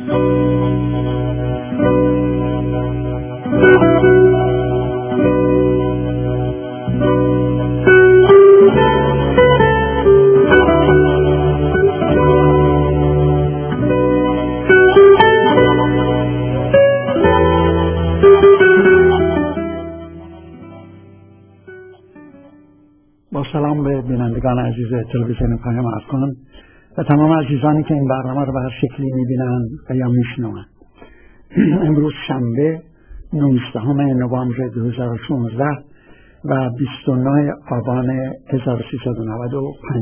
با سلام به بینندگان عزیز تلویزیون پیام افغان و تمام عزیزانی که این برنامه رو به هر شکلی میبینن و یا میشنون. امروز شنبه 19 نوامبر 2016 و 29 آبان 1395.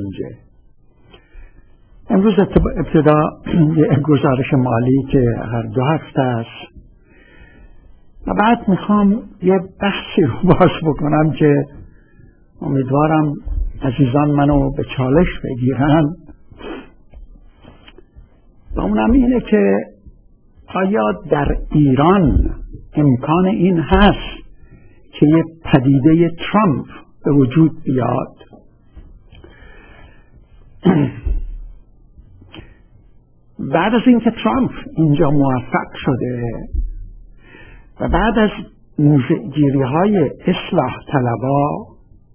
امروز ابتدا یک گزارش مالی که هر 2 هفته است و بعد میخوام یه بحثی رو باز بکنم که امیدوارم عزیزان منو به چالش بگیرن و اونم اینه که آیا در ایران امکان این هست که یه پدیده ترامپ به وجود بیاد؟ بعد از اینکه ترامپ اینجا موفق شده و بعد از موضع‌گیری های اصلاح طلبا،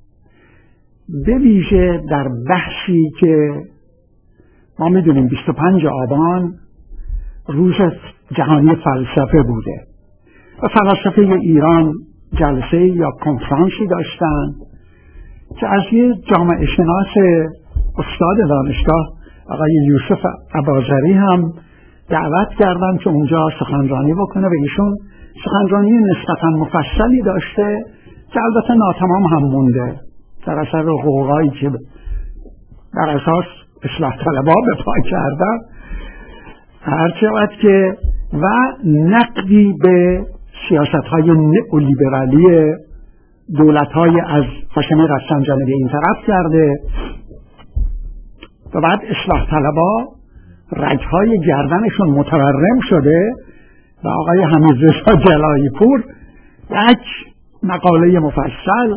به ویژه در بحثی که ما میدونیم 25 آبان روز جهانی فلسفه بوده و فلاسفه ایران جلسه یا کنفرانسی داشتن که از یه جامعه شناس استاد دانشگاه آقای یوسف اباظری هم دعوت کردن که اونجا سخنرانی بکنه و ایشون سخنرانی نسبتاً مفصلی داشته که البته ناتمام هم مونده در اثر حقوقایی که در اساس اصلاح طلبا به پا کردن، هرچند که و نقدی به سیاست‌های نئولیبرالی دولت‌های از هاشمی رفسنجانی به این طرف کرده و بعد اصلاح طلبا رگ‌های گردنشون متورم شده و آقای حمیدرضا جلایی پور یک مقاله مفصل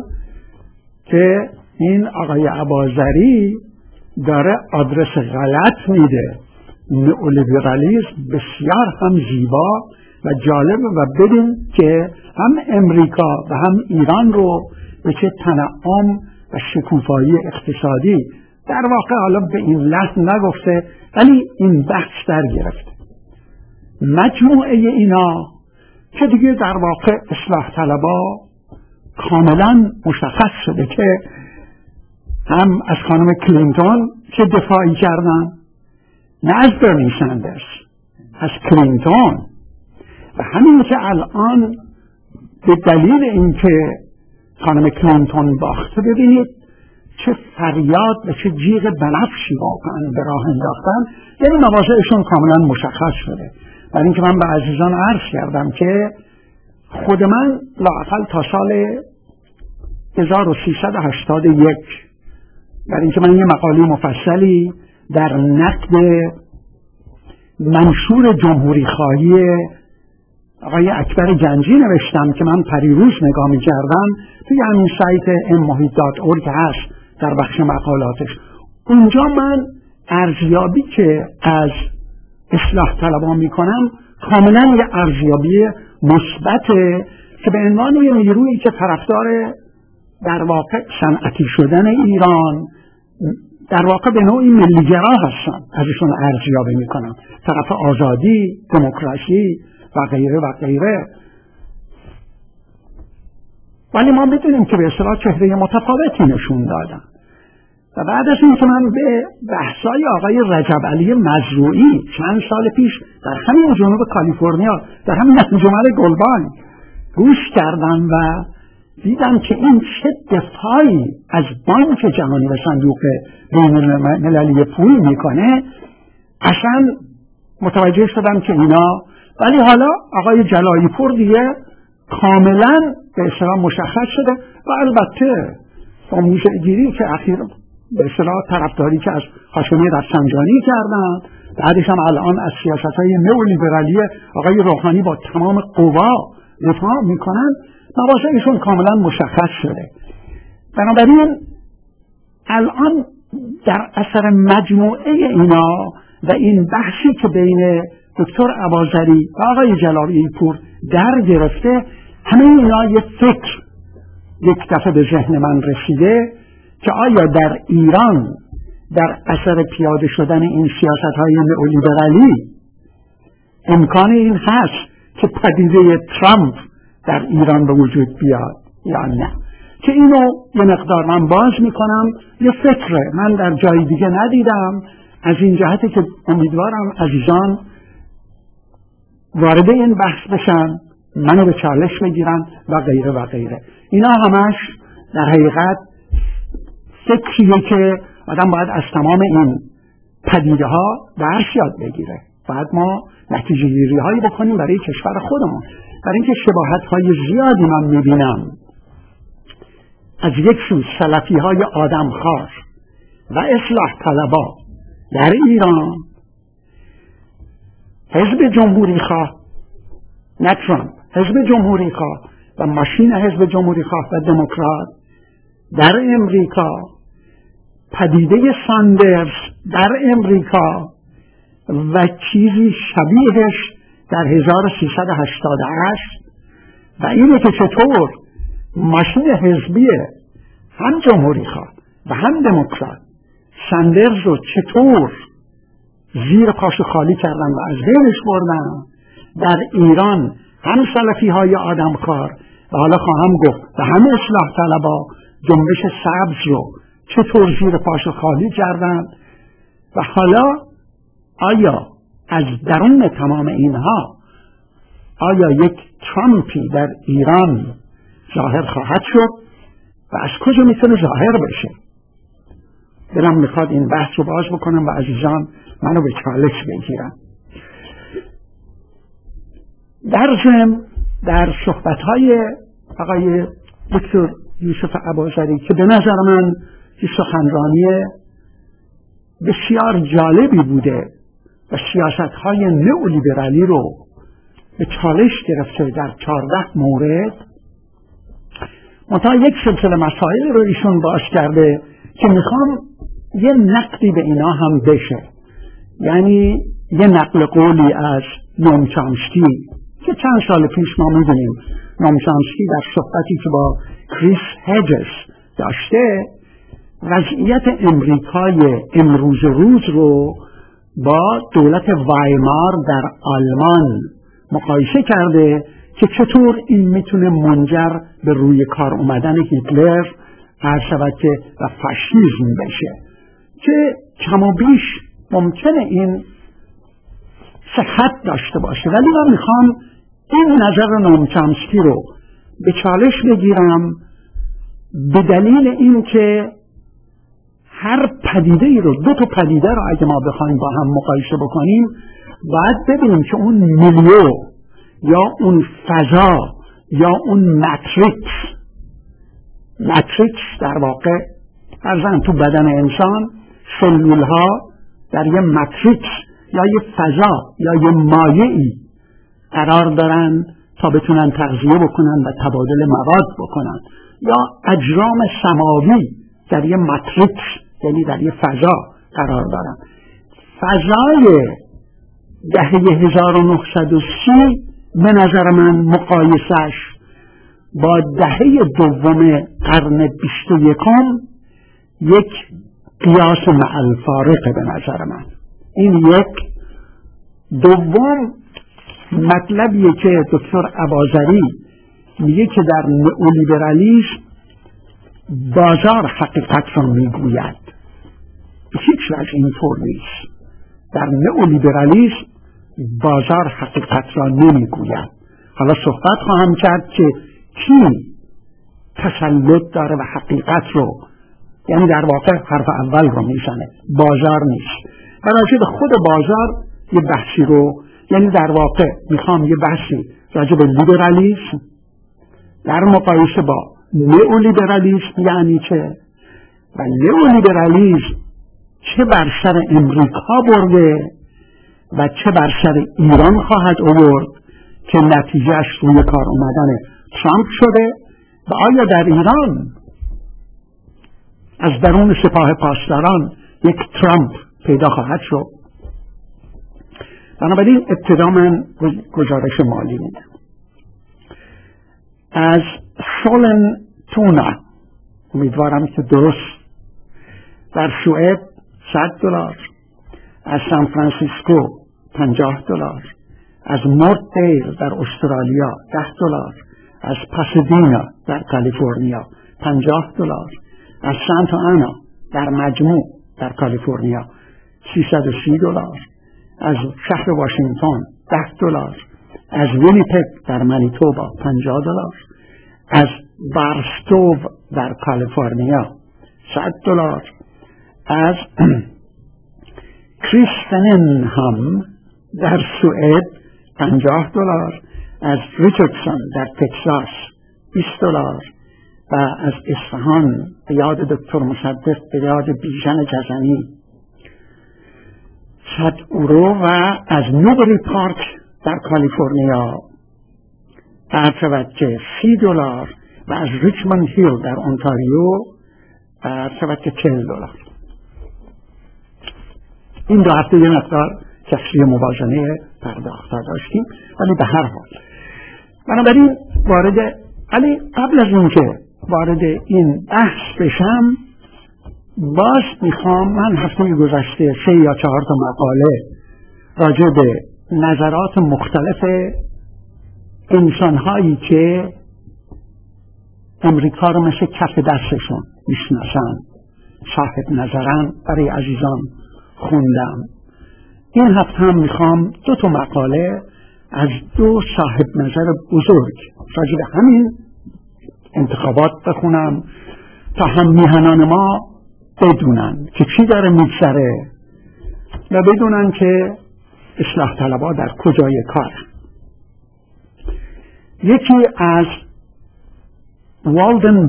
که این آقای اباظری داره آدرس غلط میده، نئولیبرالیسم بسیار هم زیبا و جالب و ببین که هم امریکا و هم ایران رو به چه تنعم و شکوفایی اقتصادی، در واقع حالا به این لحن نگفته ولی این بحث در گرفته. مجموعه اینا که دیگه در واقع اصلاح طلبا کاملا مشخص شده که هم از خانم کلینتون که دفاعی کردن، نه از برنی سندرز، از کلینتون، و همین که الان به دلیل اینکه خانم کلینتون باخته، ببینید چه فریاد و چه جیغ بنفشی واقعا به راه انداختن، یعنی مواضعشون کاملا مشخص شده. برای اینکه من به عزیزان عرض کردم که خود من لااقل تا سال 1381 برای اینکه من یه مقاله مفصلی در نقد منشور جمهوری خواهی آقای اکبر گنجی نوشتم که من پریروز نگاه می‌کردم توی همین سایت mmohit.org که هست در بخش مقالاتش. اونجا من ارزیابی که از اصلاح طلبا میکنم کاملا یه ارزیابی مثبته که به عنوان یه نیرویی که طرفدار در واقع صنعتی شدن ایران، در واقع به نوعی ملیگرا هستن، ازشون ارزیابی میکنم، طرف آزادی، دموکراسی و غیره و غیره. ولی ما میدونیم که به اصطلاح چهره متفاوتی نشون دادن و بعد از این که من به بحثای آقای رجب علی مزروعی چند سال پیش در همین جنوب کالیفرنیا در همین انجمن گلبان گوش کردم و دیدم که این چه دفاعی از بانک جهانی و صندوق بین‌المللی پول میکنه، اصلا متوجه شدم که اینا، ولی حالا آقای جلایی پور دیگه کاملا به اصطلاح مشخص شده و البته با موضع‌گیری که اخیر به اصطلاح طرفداری که از هاشمی رفسنجانی کردن، بعدش هم الان از سیاست‌های نئولیبرالی آقای روحانی با تمام قوا دفاع میکنن، مواضعشون کاملا مشخص شده. بنابراین الان در اثر مجموعه اینا و این بحثی که بین دکتر اباظری و آقای جلالی پور در گرفته، همه اینا یه فکر یک دفعه به ذهن من رسیده که آیا در ایران در اثر پیاده شدن این سیاست‌های نئولیبرالی امکان این هست که پدیده ترامپ در ایران به وجود بیاد یا نه؟ که اینو یه مقدار من باز میکنم، یه فکره، من در جای دیگه ندیدم، از این جهتی که امیدوارم عزیزان وارد این بحث بشن، منو به چالش بگیرن و غیره و غیره. اینا همش در حقیقت فکریه که آدم باید از تمام این پدیده ها درس یاد بگیره. باید ما نتیجه گیری هایی بکنیم برای کشور خودمون. برای اینکه شباهت های زیادی من میبینم از یک سو سلفی های آدمخوار و اصلاح طلبا در ایران، حزب جمهوری خواه، نه ترامپ، حزب جمهوری خواه و ماشین حزب جمهوری خواه و دموکرات در امریکا، پدیده ساندرز در امریکا و چیزی شبیهش در 1388 و اینه که چطور ماشین حزبی هم جمهوری خواه و هم دموکرات ساندرز رو چطور زیر پاشو خالی کردن و از بینش بردن. در ایران هم سلفی های آدمخوار و حالا خواهم گفت و هم اصلاح طلبا جنبش سبز رو چطور زیر پاشو خالی کردن. و حالا آیا از درون تمام اینها آیا یک ترامپی در ایران ظاهر خواهد شد و از کجا میتونه ظاهر بشه؟ دلم میخواد این بحث رو باز بکنم و عزیزان منو به چالش بگیرن. در ضمن در صحبت‌های آقای دکتر یوسف اباظری که به نظر من که سخنرانی بسیار جالبی بوده و سیاست‌های نئولیبرالی رو به چالش گرفته در 14 مورد، منتها یک سلسله مسائل رو ایشون باز کرده که میخوام یه نقدی به اینا هم بشه. یعنی یه نقل قولی از نوم چامسکی که چند سال پیش ما میدونیم نوم چامسکی در صحبتی که با کریس هجز داشته وضعیت امریکای امروز روز رو با دولت وایمار در آلمان مقایسه کرده که چطور این میتونه منجر به روی کار اومدن هیتلر و فاشیسم بشه، که کم و بیش ممکنه این صحت داشته باشه. ولی من میخوام این نظر نوم چامسکی رو به چالش بگیرم به دلیل این که هر پدیده ای رو، دو تا پدیده رو اگه ما بخوایم با هم مقایسه بکنیم باید ببینیم که اون میلیو یا اون فضا یا اون ماتریکس در واقع فرضاً تو بدن انسان سلول ها در یه ماتریکس یا یه فضا یا یه مایعی قرار دارن تا بتونن تغذیه بکنن و تبادل مواد بکنن، یا اجرام سماوی در یه ماتریکس یعنی در یه فضا قرار دارن. فضای دهه 1930 به نظر من مقایسش با دهه دوم قرن 21 یک قیاس مع الفارقه به نظر من. این یک. دوم مطلبیه که دکتر اباظری میگه که در نئولیبرالیسم بازار حقیقت رو میگوید. هیچ وجه اینطور نیست. در نئولیبرالیسم بازار حقیقت را نمیگوید. حالا صحبت خواهم کرد که کی تسلط داره و حقیقت رو، یعنی در واقع حرف اول رو میزنه، بازار نیست. و راجع به خود بازار یه بحثی رو، یعنی در واقع میخوام یه بحثی راجع به لیبرالیسم در مقایسه با نئولیبرالیسم یعنی چه، و نئولیبرالیسم چه بر سر امریکا برده و چه بر سر ایران خواهد آورد که نتیجهش روی کار اومدن ترامپ شده، و آیا در ایران از درون سپاه پاسداران یک ترامپ پیدا خواهد شد. بنابراین ابتدا من گزارش مالی میدم. از سولن تونا، امیدوارم که درست، در سوئد $100، از سان فرانسیسکو $50، از نورتدیل در استرالیا $10، از پاسادینا در کالیفرنیا $50، از سانتا آنا در مجموع در کالیفرنیا $330، از شهر واشنگتن $10، از وینیپگ در منیتوبا $50، از بارستوو در کالیفرنیا $100، از کریستننهام در سوئد $50، از ریچاردسون در تکساس $20، و از اصفهان به یاد دکتر مصدق، به یاد بیژن جزنی €100، و از نوبری پارک در کالیفرنیا ارتباط $30، و از ریچموند هیل در اونتاریو ارتباط $40. این 2 هفته یه مقدار کسری موازنه پرداخت داشتیم، ولی به هر حال بنابراین ولی قبل از اینکه وارد این بحث بشم، باز میخوام، من هفته گذشته 3 یا 4 تا مقاله راجع به نظرات مختلف انسانهایی که امریکا رو مثل کف دستشون میشناسن، صاحب نظرن، برای عزیزان خوندم. این هفته هم میخوام 2 تا مقاله از 2 صاحب نظر بزرگ راجع به همین انتخابات بخونم تا هم میهنان ما بدونن که چی داره میگذره و بدونن که اصلاح طلبها در کجای کار. یکی از والدن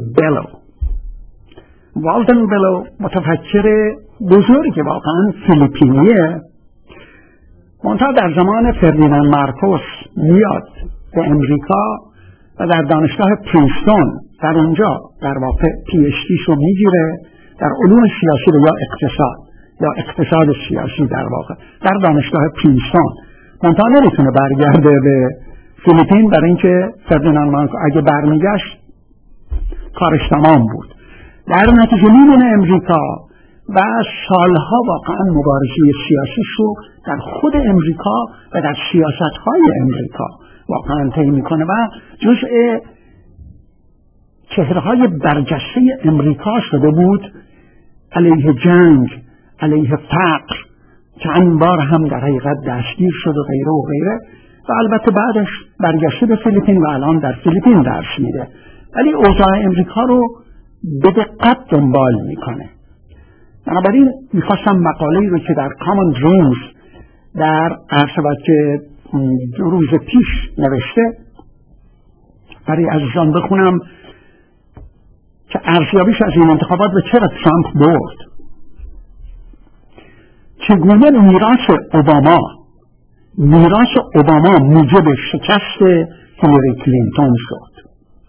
بلو متفکر بزرگی، واقعا فیلیپینیه، منتها در زمان فردیناند مارکوس میاد به امریکا و در دانشگاه پرینستون در اونجا در واقع PhD شو میگیره در علوم سیاسی یا اقتصاد سیاسی در واقع در دانشگاه پرینستون. منتها نمیتونه برگرده به فیلیپین برای اینکه فردیناند مارکوس اگه برمیگشت کارش تمام بود. در نتیجه میمونه امریکا و سالها واقعا مبارزه سیاسی شو در خود امریکا و در سیاست‌های امریکا واقعا طی میکنه و جزء چهره‌های برجسته امریکا شده بود، علیه جنگ، علیه فقر، چند بار هم در حقیقت دستگیر شد و غیره و غیره، و البته بعدش برگشته به فیلیپین و الان در فیلیپین درس میده، ولی اوضاع امریکا رو به دقت دنبال میکنه. بنابراین میخواستم مقاله‌ای رو که در کامن دریمز در که 2 روز پیش نوشته برای عزیزان بخونم که ارزیابیش از این انتخابات و چرا ترامپ برد. چگونه میراث اوباما موجب شکست هیلاری کلینتون شد.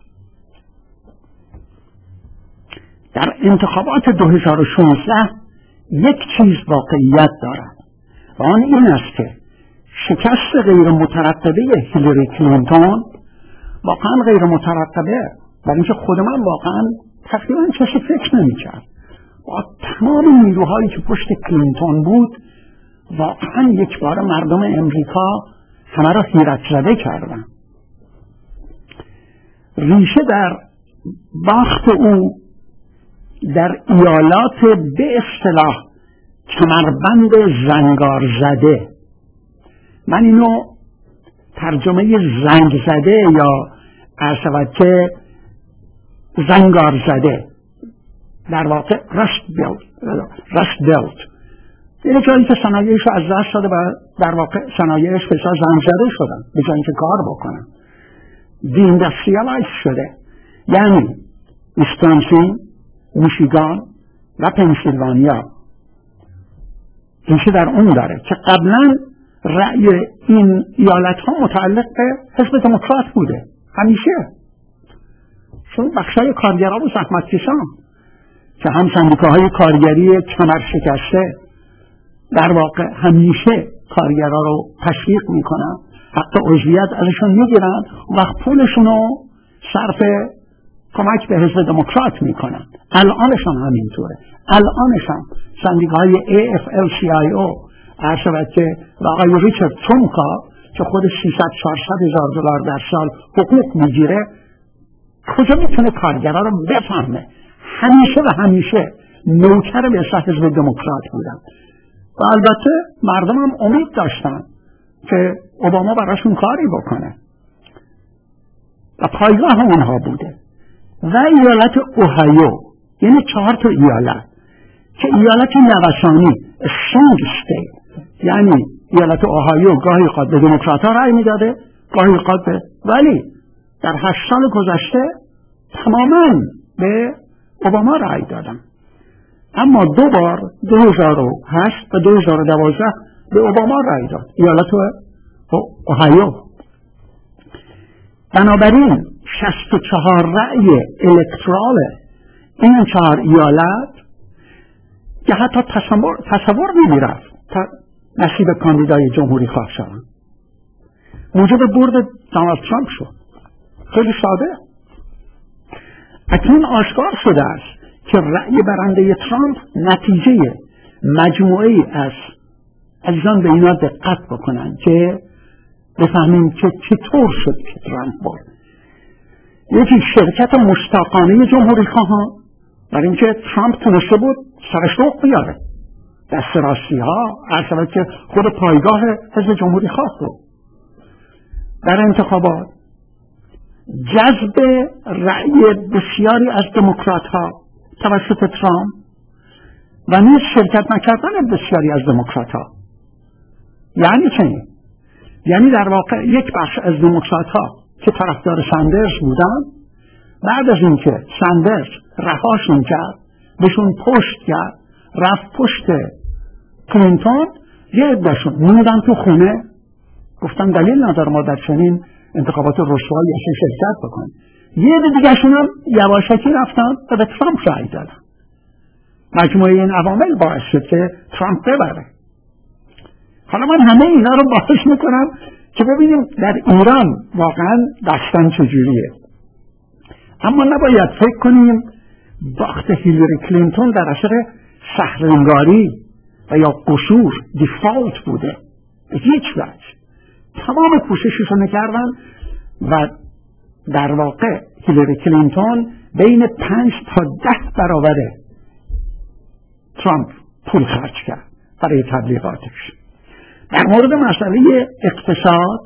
در انتخابات 2016 یک چیز واقعیت دارد و آن این است که شکست غیر مترتبه هیلاری کلینتون واقعا غیر مترتبه، برای اینکه خود من واقعا تقریبا کسی فکر نمی‌کرد با تمام نیروهایی که پشت کلینتون بود واقعا یک بار مردم امریکا همه را حیرت زده کردن. ریشه در باخت او در ایالات به اصطلاح کمربند زنگار زده، من اینو ترجمه زنگ زده یا که زنگار زده در واقع رشت بلت، یعنی جایی که صنایعش از دست شده و در واقع صنایعش بسیار زنگ زده شدن به جایی که کار بکنن، دیاندستریالایز شده، یعنی ویسکانسین، میشیگان و پنسیلوانیا ریشه در اون داره که قبلا رأی این ایالت ها متعلق به حزب دموکرات بوده همیشه، چون بخشای کارگران و زحمتکشان که هم سندیکاهای کارگری کمر شکسته در واقع همیشه کارگرها رو تشویق میکنن، حتی عضویت ازشون میگیرن و پولشون رو صرف کمک به حزب دموکرات میکنن. الانش هم همینطوره. الانش هم سندیکای AFL-CIO عرض که و آقای ریچارد ترونکا که خود 300-400 هزار دلار در سال حقوق میگیره، کجا میتونه کارگرها رو بفهمه؟ همیشه و همیشه نوکر به حزب دموکرات بودن و البته مردم هم امید داشتن که اوباما براشون کاری بکنه و پایگاه اونها بوده. و ایالت اوهایو، یعنی 4 تا ایالت که ایالت نوسانی سینگ استیت، یعنی ایالت اوهایو گاهی اوقات به دموکرات ها رأی میداده، گاهی اوقات به، ولی در 8 سال گذشته تماما به اوباما رأی دادن. اما 2 بار 2008 و 2012 به اوباما رأی داد ایالت اوهایو. بنابراین 64 رأی الکترال این 4 ایالت که حتی تصور نمی‌رفت تا نصیب کاندیدای جمهوری خواه شدن، موجب برد دونالد ترامپ شد. خیلی ساده. اکنون آشکار شده است که رأی برنده ترامپ نتیجه مجموعه‌ای از عزیزان به اینا دقت بکنن که بفهمیم که چطور شد که ترامپ برد. یکی شرکت مشتاقانه جمهوری خواهان، برای اینکه ترامپ تونسته بود سرشوق بیاره دست راستی ها، عرض که خود پایگاه حزب جمهوری خواه بود در انتخابات، جذب رأی بسیاری از دموکرات ها توسط ترامپ و نیز شرکت نکردن بسیاری از دموکرات ها. یعنی چه؟ یعنی در واقع یک بخش از دموکرات ها که طرفدار ساندرز بودن، بعد از اینکه ساندرز رهاشون کرد، بهشون پشت کرد، رفت پشت کلینتون، یه عده‌شون موندن تو خونه، گفتن دلیل نداره ما در چنین انتخابات رسوایی شرکت بکنیم. یه عده دیگه‌شون هم یواشکی رفتن و به ترامپ رأی دادن. مجموعه این عوامل باعث شد که ترامپ ببره. حالا من همه اینا رو باعث میکنم که ببینیم در ایران واقعا داستان چجوریه. اما نباید فکر کنیم باخت هیلاری کلینتون در اثر سحرانگاری و یا قصور دیفالت بوده. به هیچ وجه تمام کوشششون کردن و در واقع هیلاری کلینتون بین 5 تا 10 برابر ترامپ پول خرج کرد برای تبلیغاتش. در مورد مسئله اقتصاد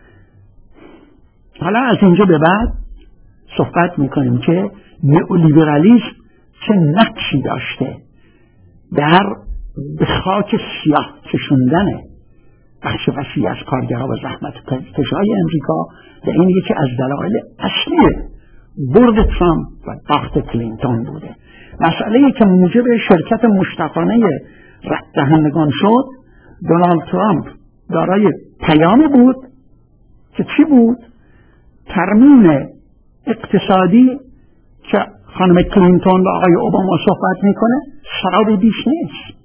حالا از اینجا به بعد صحبت میکنیم که نئولیبرالیسم چه نقشی داشته در به خاک سیاه کشوندن بخش وسیع از کارگرها و زحمت کشهای امریکا و این یکی از دلایل اصلی برد ترامپ و باخت کلینتون بوده. مسئله‌ای که موجب شرکت مشتاقانه دهندگان شد، دونالد ترامپ دارای پیامی بود که چی بود؟ ترمیم اقتصادی که خانم کلینتون و آقای اوباما صحبت میکنه شرابی بیش نیست،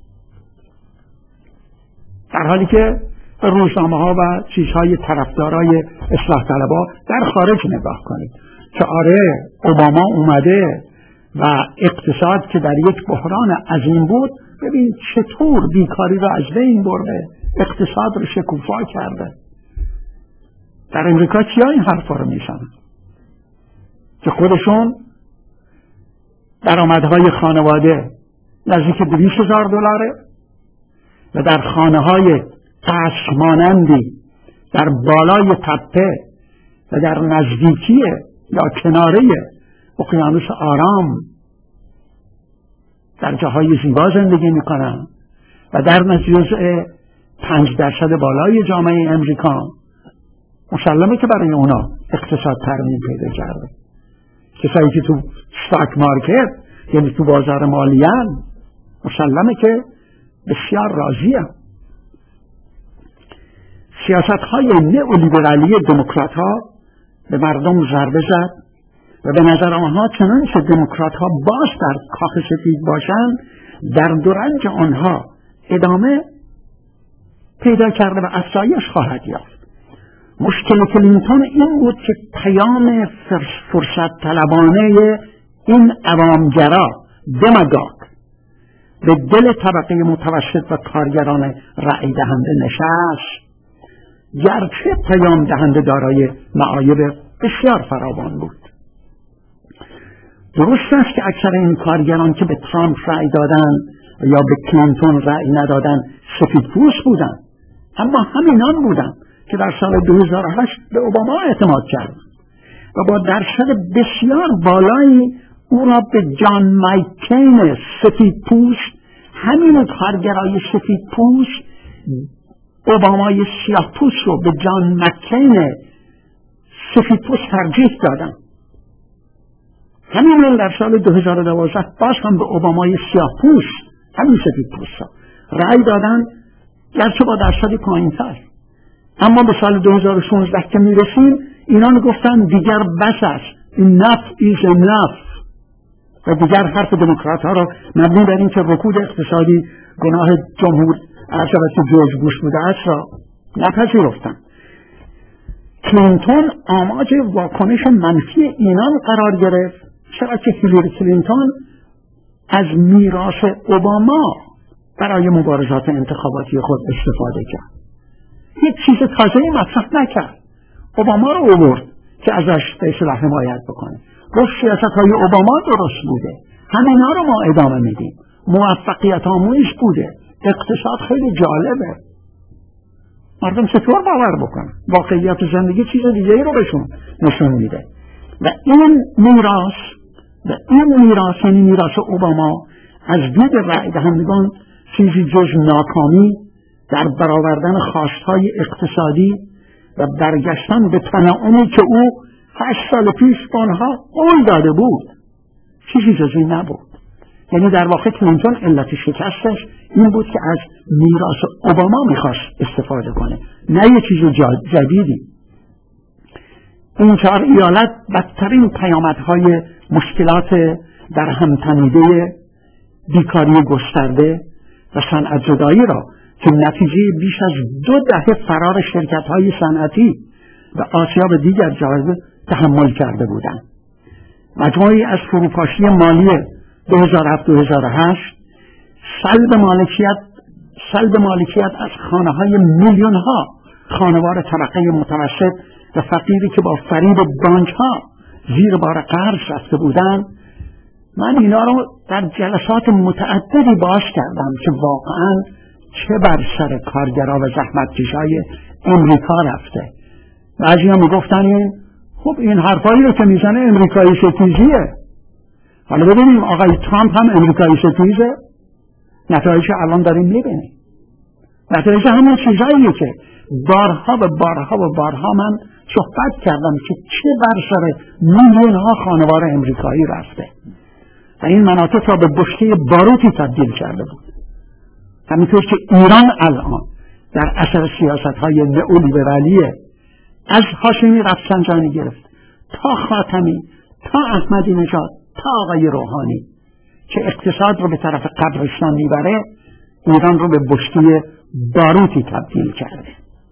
در حالی که روزنامه ها و چیزهای طرفدارای اصلاح طلبها در خارج نگاه کنید که آره اوباما اومده و اقتصاد که در یک بحران عظیم بود، ببین چطور بیکاری رو از بین برده، اقتصاد رو شکوفا کرده. در امریکا کیا این حرفا رو میزنن که خودشون درآمدهای خانواده نزدیک $200,000 و در خانه‌های قصر مانندی در بالای تپه و در نزدیکی یا کناره اقیانوس آرام در جاهای زیبا زندگی میکنن و در جزء 5% بالای جامعه امریکا، مسلمه که برای اونا اقتصاد ترمیم پیدا کرده. کسایی که تو استاک مارکت یعنی تو بازار مالیان، مسلمه که بسیار راضیه. سیاست‌های نئولیبرالی دموکرات‌ها به مردم ضربه زد و به نظر آنها چنانچه دموکرات‌ها باز در کاخ سفید باشند، در دورنج آنها ادامه پیدا کرده و افزایش خواهد یافت. مشکل کلینتون این بود که پیام فرصت طلبانه این عوامگرا دماگوگ به دل طبقه متوسط و کارگران رأی دهنده نشست، گرچه پیام دهنده دارای معایب بسیار فراوان بود. درست است که اکثر این کارگران که به ترامپ رأی دادن یا به کلینتون رأی ندادن سفیدپوست بودن، اما همینان بودن که در سال 2008 به اوباما اعتماد کردند و با درصد بسیار بالایی او را به جان مکین سفیدپوست، همین کارگرای سفیدپوست اوبامای سیاه‌پوست رو به جان مکین سفیدپوست ترجیح دادن. همین در سال 2012 باز هم به اوبامای سیاه‌پوست، همین سفیدپوست رأی دادن، گرچه با درصدی پایین‌تر. اما به سال 2016 که میرسیم اینان گفتن دیگر بس است، enough is enough، و دیگر حرف دموکرات ها را مبنی بر این که رکود اقتصادی گناه جمهور که جورج بوش بوده است را نپذیرفتند. کلینتون آماج واکنش منفی اینان قرار گرفت، چرا که هیلاری کلینتون از میراث اوباما برای مبارزات انتخاباتی خود استفاده کرد. هیچ چیز تازه‌ای مطرح نکرد. اوباما رو آورد که ازش به اصطلاح حمایت بکنه. گفت سیاست‌های اوباما درست بوده، همینا رو ما ادامه میدیم، موفقیت آمیز بوده، اقتصاد خیلی جالبه. مردم چطور باور بکنن؟ واقعیت زندگی چیز دیگه‌ای رو بهشون نشون میده. و این میراث یعنی میراث اوباما از دید رأی دهندگان چیزی جز ناکامی در برآوردن خواستهای اقتصادی و برگشتن به تناوبی که او 8 سال پیش به آنها قول داده بود چیزی جز این نبود. یعنی در واقع کلینتون علت شکستش این بود که از میراث اوباما میخواست استفاده کنه، نه یه چیز جدیدی. این 4 ایالت بدترین پیامدهای مشکلات در همتنیده، بیکاری گسترده و صنعت زدایی را که نتیجه بیش از 2 دهه فرار شرکت‌های صنعتی و آسیاب دیگر جایزه تحمل کرده بودند. مجموعی از فروپاشی مالی 2007-2008، سلب مالکیت از خانه‌های میلیون‌ها خانوار طبقه متوسط و فقیری که با فریب بانک‌ها زیر بار قرض رفته بودند. من اینا رو در جلسات متعددی باز کردم که واقعاً چه بر سر کارگرها و زحمتکشای امریکا رفته. بعضی‌ها میگفتن خب این حرفایی رو که میزنه امریکایی ستیزیه. حالا ببینیم آقای ترامپ هم امریکایی ستیزه؟ نتایج الان داریم میبینیم. نتایج همون چیزاییه که بارها من صحبت کردم که چه بر سر میلیون‌ها خانوار امریکایی رفته و این مناطق را به بشکه باروتی تبدیل کرده بود. همینطور که ایران الان در اثر سیاست‌های نئولیبرالی از هاشمی رفسنجانی گرفت تا خاتمی تا احمدی نژاد تا آقای روحانی که اقتصاد رو به طرف قبرستان میبره، ایران رو به بشکه باروتی تبدیل کرده.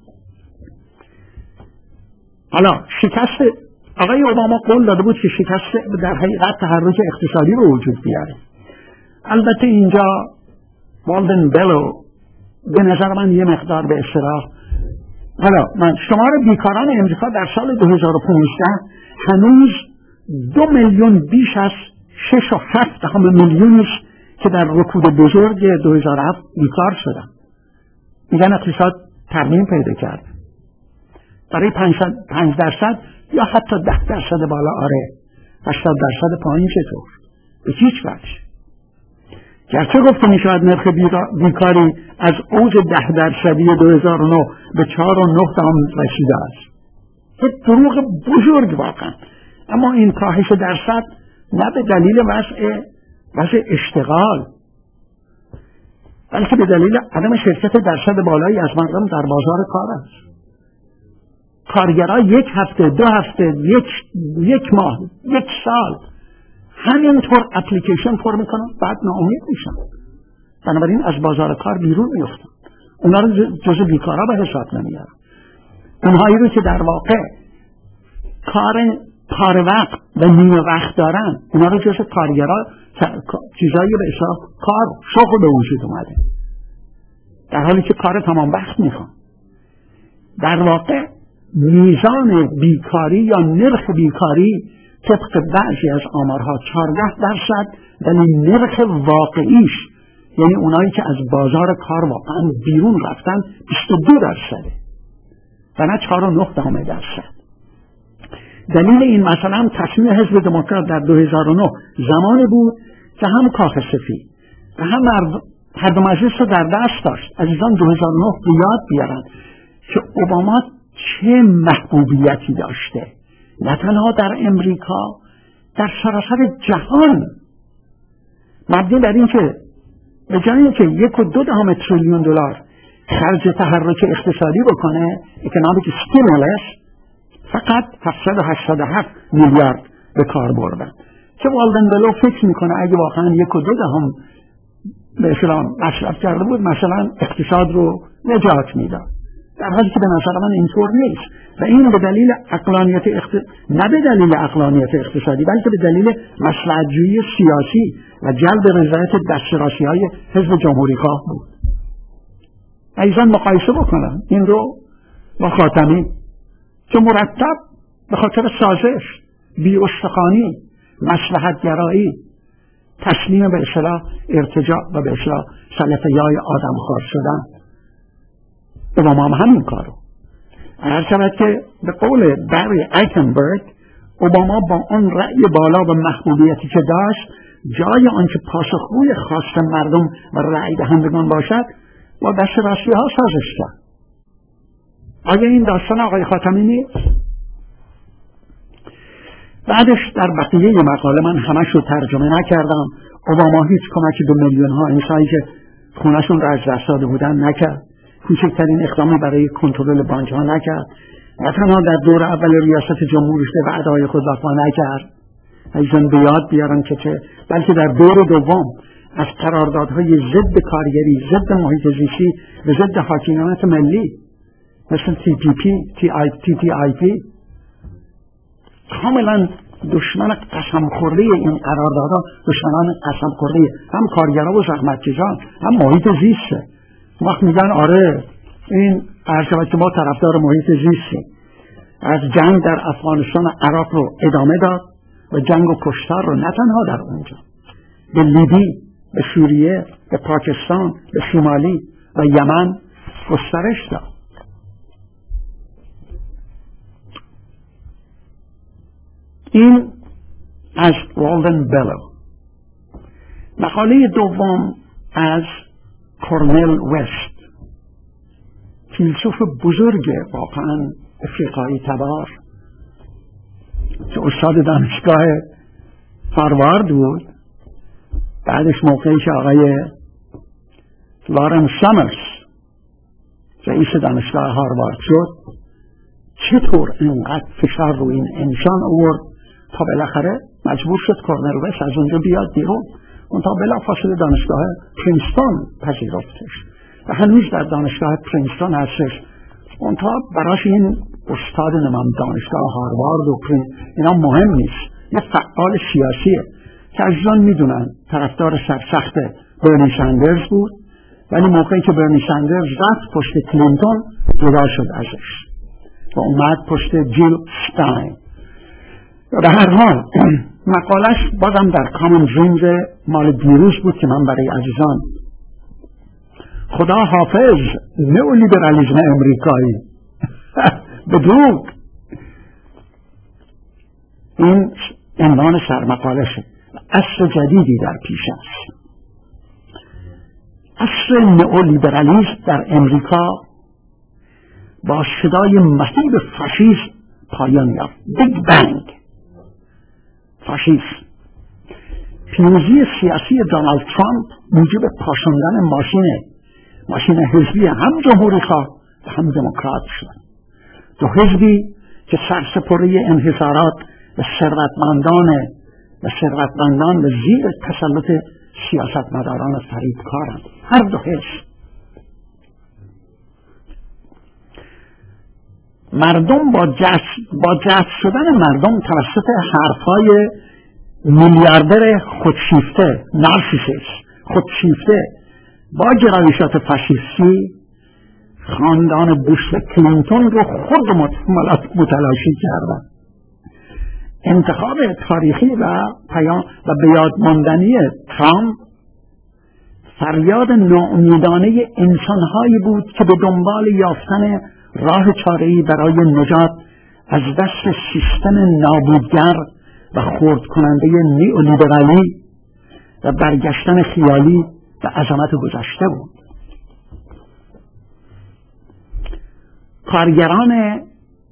حالا شکست آقای اوباما قول داده بود که شکست در حقیقت تحرک اقتصادی رو وجود بیاره. البته اینجا والدن بلو به نظر من یه مقدار به اصطلاح، حالا من شمار بیکاران امریکا در سال 2015 هنوز 2 میلیون بیش از 6.7 میلیونش که در رکود بزرگ 2007 بیکار شدن. میگن اقتصاد ترمیم پیدا کرد. برای 5% یا حتی 10% بالا آره، 80% پایین چطور؟ به هیچ وجه. گرچه گفته می شود نرخ بیکاری از اوج 10% 2009 به 4.9 رسیده است. یک دروغ بزرگ واقعا. اما این کاهش درصد نه به دلیل وضع اشتغال، بلکه به دلیل عدم شرکت درصد بالایی از مردم در بازار کار است. کارگرها 1 هفته، 2 هفته، 1 ماه، 1 سال همینطور اپلیکیشن پر میکنن، بعد ناامید میشن، بنابراین از بازار کار بیرون میفتن. اونا رو جز بیکارا به حساب نمیارن. اونهایی رو که در واقع کار وقت و نیمه وقت دارن، اونا رو جز کارگرا، چیزایی به حساب کار شغل به وجود اومده، در حالی که کار تمام وقت میخوان. در واقع میزان بیکاری یا نرخ بیکاری طبق بعضی از آمارها 14%، ولی نرخ واقعیش، یعنی اونایی که از بازار کار واقعا بیرون رفتن، 22% و نه 4.9%. دلیل این مثلا تصمیم حزب دموکرات در 2009 زمانی بود که هم کاخ سفید و هم هر دو مجلس رو در دست داشت. عزیزان 2009 بیاد بیارن که اوباما چه محبوبیتی داشته، نه تنها در امریکا، در سراسر جهان، مبنی بر این که به جای اینکه 1.2 تریلیون دلار خرج تحرک اقتصادی بکنه، اکونومیک استیمولس، فقط 787 میلیارد به کار بردن که والدن بلو فکر میکنه اگه واقعا 1.2 به اصطلاح مصرف کرده بود مثلا اقتصاد رو نجات میداد، در حالی که به نظر من اینطور نیست. و این به دلیل عقلانیت نه به دلیل عقلانیت اقتصادی، بلکه به دلیل مصلحت‌جویی سیاسی و جلب رضایت دسترسی‌های حزب جمهوری خواه بود. ایزان مقایسه بکنم این رو با خاتمی که مرتب به خاطر سازش، بی‌استخوانی، مصلحت‌گرایی، تسلیم به اصطلاح ارتجاع و به اصطلاح سلفیای آدمخوار شدن، اوباما هم همین کارو. هر شود که به قول بری ایکنبرگ، اوباما با اون رأی بالا و محبوبیتی که داشت، جای آنکه پاسخگوی خواست مردم و رأی دهندگان باشد، با دست راستی ها سازش کرد. آیا این داستان آقای خاتمی نیست؟ بعدش در بقیه مقاله من همش رو ترجمه نکردم. اوباما هیچ کمکی به میلیون ها انسانی که خونشون را از دست داده بودن نکرد، کوچکترین اقدامی برای کنترل بانک ها نکرد، نه تنها در دور اول ریاست جمهوریش به وعده‌های خود وفا نکرد، ایزن به یاد بیارن که چه، بلکه در دور دوم از قراردادهای ضد کارگری، ضد محیط زیستی و ضد حاکمیت ملی مثل TTIP کاملا دشمن قسم خورده این قراردادها، دشمنان قسم خورده هم کارگرها و زحمتکشان هم محیط زیسته. وقت میگن آره این عرض که ما طرفدار محیط زیستیم، از جنگ در افغانستان و عراق رو ادامه داد و جنگ و کشتار رو نه تنها در اونجا، به لیبی، به سوریه، به پاکستان، به شمالی و یمن گسترش داد. این از والدن بلو. مقاله دوم از کورنل وست، فیلسوف بزرگ واقعا افریقایی تبار که استاد دانشگاه هاروارد بود. بعدش موقعی که آقای لارنس سامرز رئیس دانشگاه هاروارد شد، چطور اینقدر فشار رو این انسان آورد تا بالاخره مجبور شد کورنل وست از اونجا بیاد بیرون. اون تا بلافاصله دانشگاه پرینستون پذیرفتش و هنوز در دانشگاه پرینستون هستش. اون تا براش این استاد دانشگاه هاروارد و اینا مهم نیست، یه فعال سیاسیه که عزیزان میدونن طرفدار سرسخت برنی سندرز بود، ولی موقعی که برنی سندرز رفت پشت کلینتون جدا شد ازش و اومد پشت جیل ستاین. به هر حال مقالش بازم در کامن دریمز مال دیروز بود که من برای عزیزان خدا حافظ نئولیبرالیسم امریکایی بدروغ، این عنوان سرمقالشه. عصر جدیدی در پیش است. عصر نئولیبرالیسم در امریکا با صدای مهیب فاشیسم پایان یافت. بیگ بنگ فاشیسم. پیروزی سیاسی دونالد ترامپ موجب پاشاندن ماشین حزبی هم جمهوری خواه و هم دموکرات شد. دو حزبی که سرسپرده انحصارات و ثروتمندان و زیر تسلط سیاستمداران فریبکارند. هر دو حزب مردم با جذب شدن مردم توسط حرفهای میلیاردر خودشیفته، نارسیسیست خودشیفته با گرایشات فاشیستی، خاندان بوش و کلینتون رو خود متلاشی کردن. انتخاب تاریخی و به یاد ماندنی ترامپ فریاد ناامیدانه انسانهایی بود که به دنبال یافتن راه چاره‌ای برای نجات از دست سیستم نابودگر و خرد کننده نیولیبرالی و برگشتن خیالی به عظمت گذشته بود. کارگران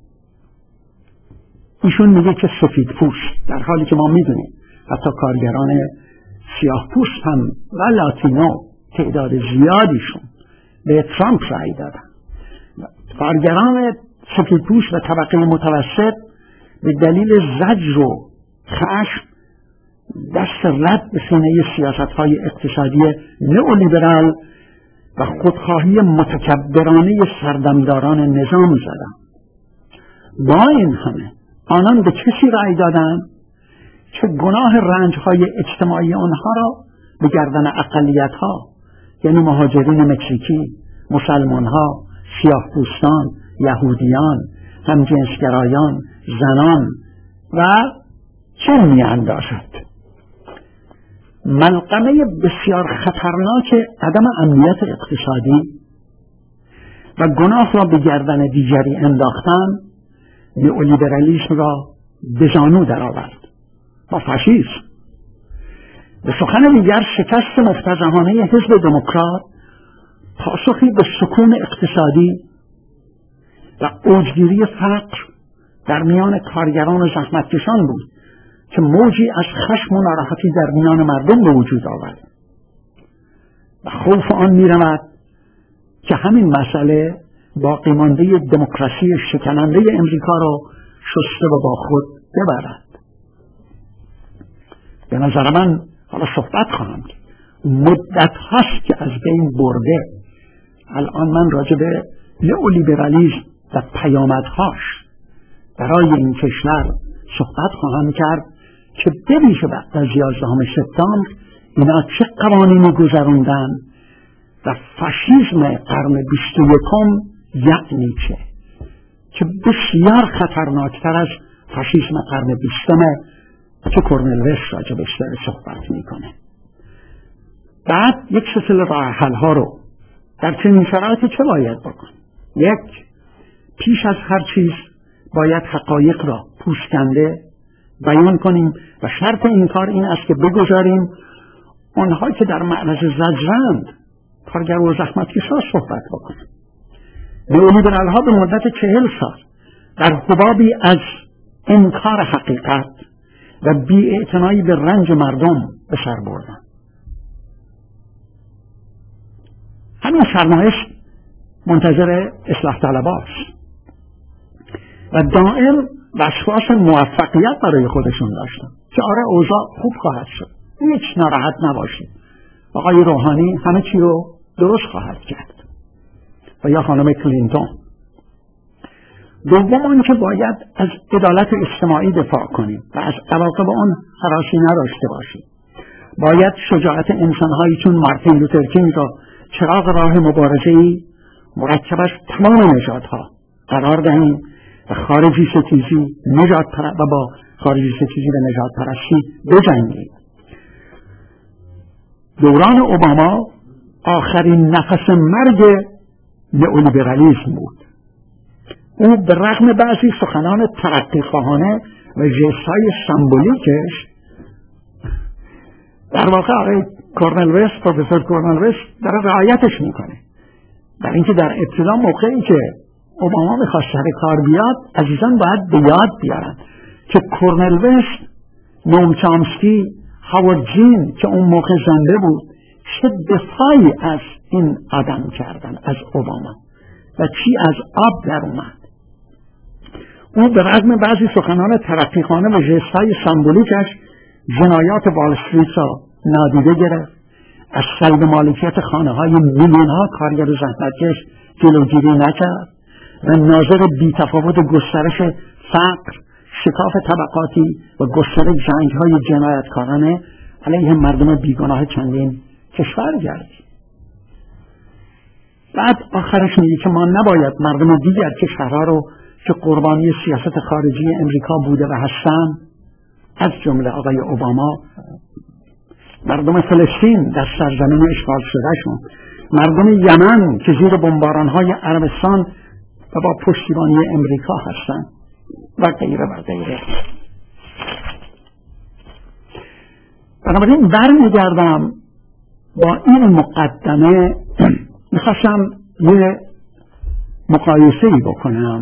ایشون میگه که سفید پوست، در حالی که ما میدونیم حتی کارگران سیاه پوست هم و لاتینو تعداد زیادیشون به ترامپ رای دادن. کارگران سفید پوست و طبقه متوسط به دلیل زجر و خشم دست رد به سینه سیاست‌های اقتصادی نئولیبرال و خودخواهی متکبرانه سردمداران نظام زدند. با این همه آنان به کسی رأی دادند که گناه رنج‌های اجتماعی آنها را به گردن اقلیت‌ها، یعنی مهاجرین مکزیکی، مسلمان‌ها، سیاه‌پوستان، یهودیان، همجنسگرایان، زنان و چه می‌اندازد. ملغمه بسیار خطرناک عدم امنیت اقتصادی و گناه را به گردن دیگری انداختن نئولیبرالیسم را به زانو درآورد با فاشیسم. به سخن دیگر شکست مفتضحانه حزب دموکرات پاسخی به سکون اقتصادی و اوجگیری فقر در میان کارگران و زحمتکشان بود که موجی از خشم و ناراحتی در میان مردم به وجود آورد و خوف آن می‌رود که همین مسئله باقی مانده دموکراسی شکننده امریکا را شسته و با خود ببرد. به نظر من حالا صحبت خواهم کرد، مدت هست که از بین برده. الان من راجع به نئولیبرالیسم و پیامدهاش برای این کشور صحبت خواهم کرد که بویژه بعد از 11 سپتامبر اینا چه قوانینی گذروندن و فاشیسم قرن 21 یعنی چه، که بسیار خطرناکتر از فاشیسم قرن 20 که کورنل وست راجع بهش صحبت میکنه. بعد یک سلسله راه حل ها رو در چنین شرایطی چه باید بکن؟ یک، پیش از هر چیز باید حقایق را پوشکنده بیان کنیم و شرط این کار این است که بگذاریم آنها که در معرض زجرند، کارگر و زحمتکشان، صحبت بکنیم. نئولیبرال ها به مدت 40 سال در حبابی از انکار حقیقت و بی‌اعتنایی به رنج مردم به سر بردن. همین سرنوشت منتظر اصلاح طلباست و دائم وسواس موفقیت برای خودشون داشتن که آره اوضاع خوب خواهد شد، هیچ ناراحت نباشید، آقای روحانی همه چی رو درست خواهد کرد و یا خانم کلینتون. دوم آن که باید از عدالت اجتماعی دفاع کنیم و از عواقب آن هراسی نداشته باشیم. باید شجاعت انسانهایی چون مارتین لوتر کینگ را چراغ راه مبارزه‌ای مرکب از تمام نژادها قرار دهیم و خارجی ستیزی و با خارجی ستیزی و نژاد پرستی بجنگیم. دوران اوباما آخرین نفس مرگ نئولیبرالیسم بود. او به رغم بعضی سخنان ترقی‌خواهانه و ژست‌های سمبولیکش، در واقع آقای کورنل وست، پروفسور کورنل وست داره رعایتش میکنه. در اینکه در ابتدا موقعی که اوباما میخواست سر کار بیاد، عزیزان باید به یاد بیارن که کورنل وست، نوم چامسکی، هاوارد جین که اون موقع زنده بود، چه دفاعی از این آدم کردن، از اوباما، و چی از آب در اومد. او به رغم بعضی سخنان ترقیخانه و ژست‌های سمبولیکش جنایات وال استریت را نادیده گرفت، از سلب مالکیت خانه‌های میلیون‌ها کارگر زحمتکش جلوگیری نکرد و ناظر بی‌تفاوت گسترش فقر، شکاف طبقاتی و گسترش جنگ‌های جنایتکارانه علیه مردم بیگناه چندین کشور گردید. بعد آخرش میگه که ما نباید مردم دیگر کشورها رو که قربانی سیاست خارجی امریکا بوده و هستن، از جمله آقای اوباما، مردم فلسطین در سرزمین اشغال شدهشون، مردم یمن که زیر بمباران‌های عربستان و با پشتیبانی امریکا هستن و غیره و غیره. بنابراین برمیگردم با این مقدمه میخواستم یه مقایسه‌ای بکنم.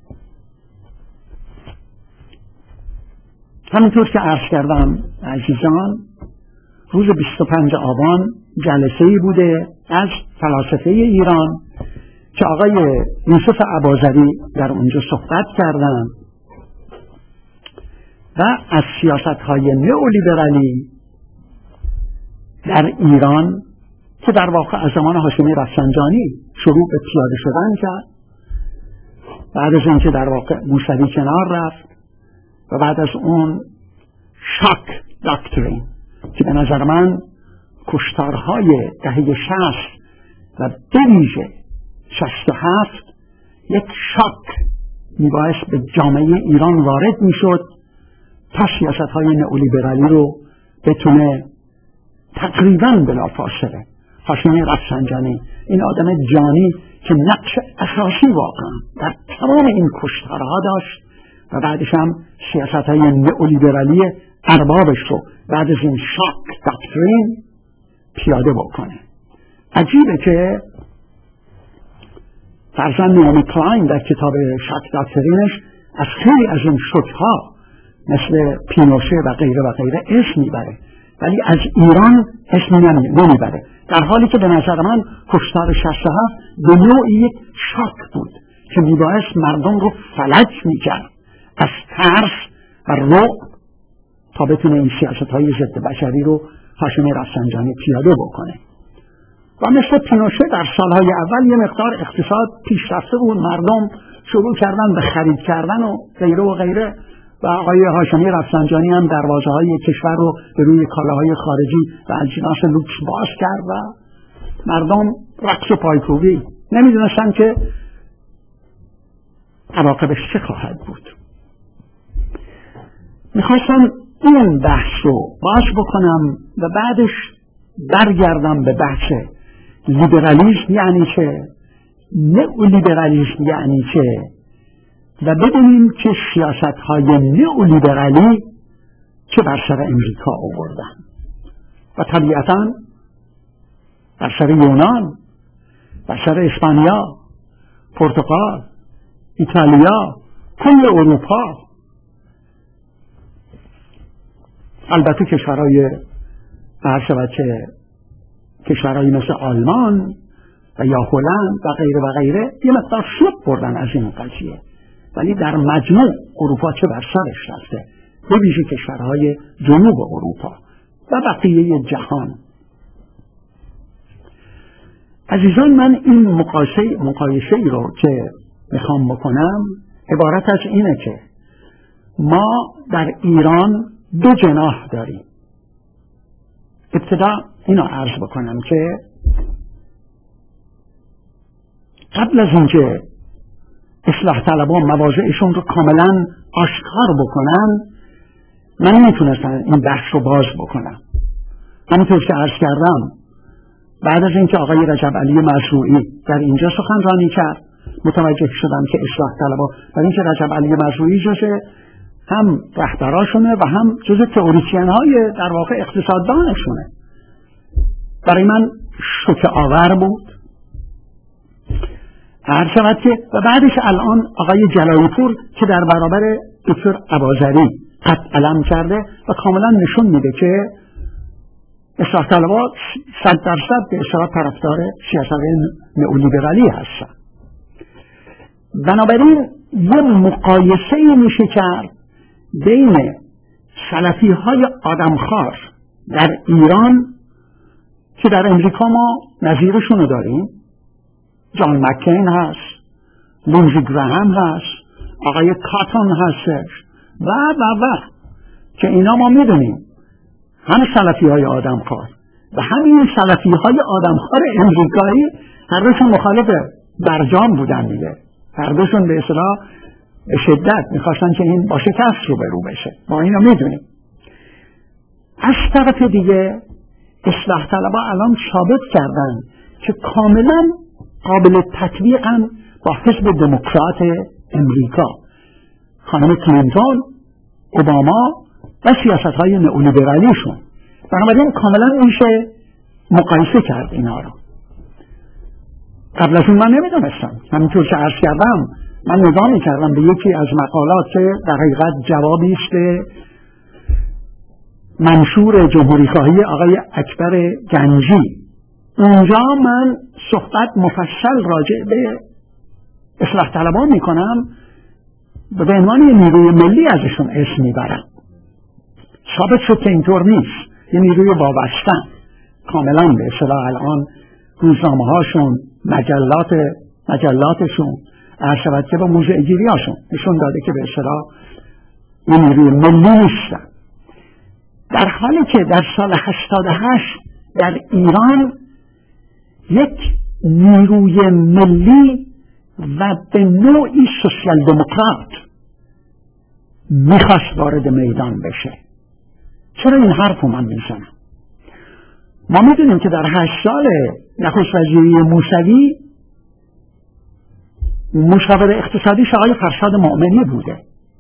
همینطور که عرض کردم عزیزان، روز 25 آبان جلسه‌ای بوده از فلاسفه ایران که آقای یوسف اباظری در اونجا صحبت کردن و از سیاست‌های نئولیبرالی در ایران که در واقع از زمان هاشمی رفسنجانی شروع به پیاده شدن کرد، بعد از اینکه در واقع موسوی کنار رفت و بعد از اون شاک داکترین که به نظر من کشتارهای دهه 60 و به ویژه 67 یک شاک میبایست به جامعه ایران وارد میشد تا سیاست‌های نئولیبرالی رو بتونه تقریباً بلافاصله. هاشمی رفسنجانی، این آدم جانی که نقش اساسی واقعا در تمام این کشتارها داشت و بعدش هم سیاست‌های نئولیبرالی اربابش رو بعد از این شاک داکترین پیاده بکنه. عجیبه که فرزند نئومی کلاین در کتاب شاک داکترینش از خیلی از این شوک‌ها مثل پینوشه و غیره و غیره اسم میبره، ولی از ایران اسم نمیبره، در حالی که به نظر من کشتار 67 به نوعی یک شاک بود که میبایست مردم رو فلج میکرد از ترس و رعب تا بتونه این سیاست‌های ضد بشری رو هاشمی رفسنجانی پیاده بکنه. و مثل پینوشه در سالهای اول یه مقدار اقتصاد پیشرفته بود، مردم شروع کردن به خرید کردن و غیره و غیره و آقای هاشمی رفسنجانی هم دروازه‌های کشور رو به روی کالاهای خارجی و اجناس لوکس باز کرد و مردم رقص و پایکوبی نمیدونستن که عواقبش چه خواهد بود. میخواستم این بحث رو باز بکنم و بعدش برگردم به بحث لیبرالیسم یعنی چه، نئولیبرالیسم یعنی چه، و ببینیم که سیاست‌های نئولیبرالی چه بر سر امریکا آوردن و طبیعتاً بر سر یونان، بر سر اسپانیا، پرتغال، ایتالیا، کل اروپا، البته کشورهای کشورهایی مثل آلمان و یا هلند و غیره و غیره یه مقدار سود بردن از این قضیه، ولی در مجموع اروپا چه بر سرش رفته، به ویژه کشورهای جنوب اروپا و بقیه جهان. عزیزان، من این مقایسه ای رو که میخوام بکنم عبارت از اینه که ما در ایران دو جناح داریم. ابتدا اینو عرض بکنم که قبل از اینکه اصلاح طلبان مواضعشون رو کاملا آشکار بکنن، من نمیتونستم این بحث رو باز بکنم. همونطور که عرض کردم، بعد از اینکه آقای رجب علی مشروعی در اینجا سخنرانی کرد، متوجه شدم که اصلاح طلبان، برای اینکه رجب علی مشروعی جزء هم رهبراشونه و هم جزء تئوریسین های در واقع اقتصاددانشونه، برای من شوکه آور بود. عرض شود که و بعدش الان آقای جلایی پور که در برابر دکتر اباظری قد علم کرده و کاملا نشون میده که اصلاح طلبان 100% به اصطلاح طرفدار سیاست نئولیبرالی هستن. بنابراین یه مقایسه میشه کرد بین سلفی های آدمخوار در ایران که در امریکا ما نظیرشون رو داریم، جان مکین هست، لینزی گراهام هست، آقای کاتون هستش و که اینا ما میدونیم هم سلفی های آدمخوار و همین سلفی های آدمخوار امریکایی هر دوشون مخالف برجام بودن دیگه. هر دوشون به اصطلاح به شدت میخواستن که این با شکست روبرو بشه. ما اینو میدونیم. از طرف دیگه اصلاح طلبها الان ثابت کردن که کاملا قابل تطبیقن با حزب دموکرات امریکا، خانم کلینتون، اوباما و سیاست‌های نئولیبرالیشون. بنابراین کاملا میشه مقایسه کرد اینا رو. قبل از این من نمیدونستم، همینطور که عرض کردم من نگاه میکردم به یکی از مقالات که در حقیقت جوابی است به منشور جمهوری خواهی آقای اکبر گنجی. اونجا من صحبت مفصل راجع به اصلاح طلبان میکنم به عنوان نیروی ملی ازشون اسم میبرم. ثابت شد که اینطور نیست. یه نیروی وابستن کاملا به اصطلاح الان روزنامه هاشون، مجلاتشون ارشبت که با موضع گیری هاشون نشون داده که به اصطلاح یه نیروی ملی نیستن. در حالی که در سال 88 در ایران یک نیروی ملی و به نوعی سوسیال دموکرات میخواست وارد میدان بشه. چرا این حرف رو من میزنم؟ ما میدونیم که در 8 سال نخست وزیری موسوی مشاور اقتصادیش آقای فرشاد مؤمنی بوده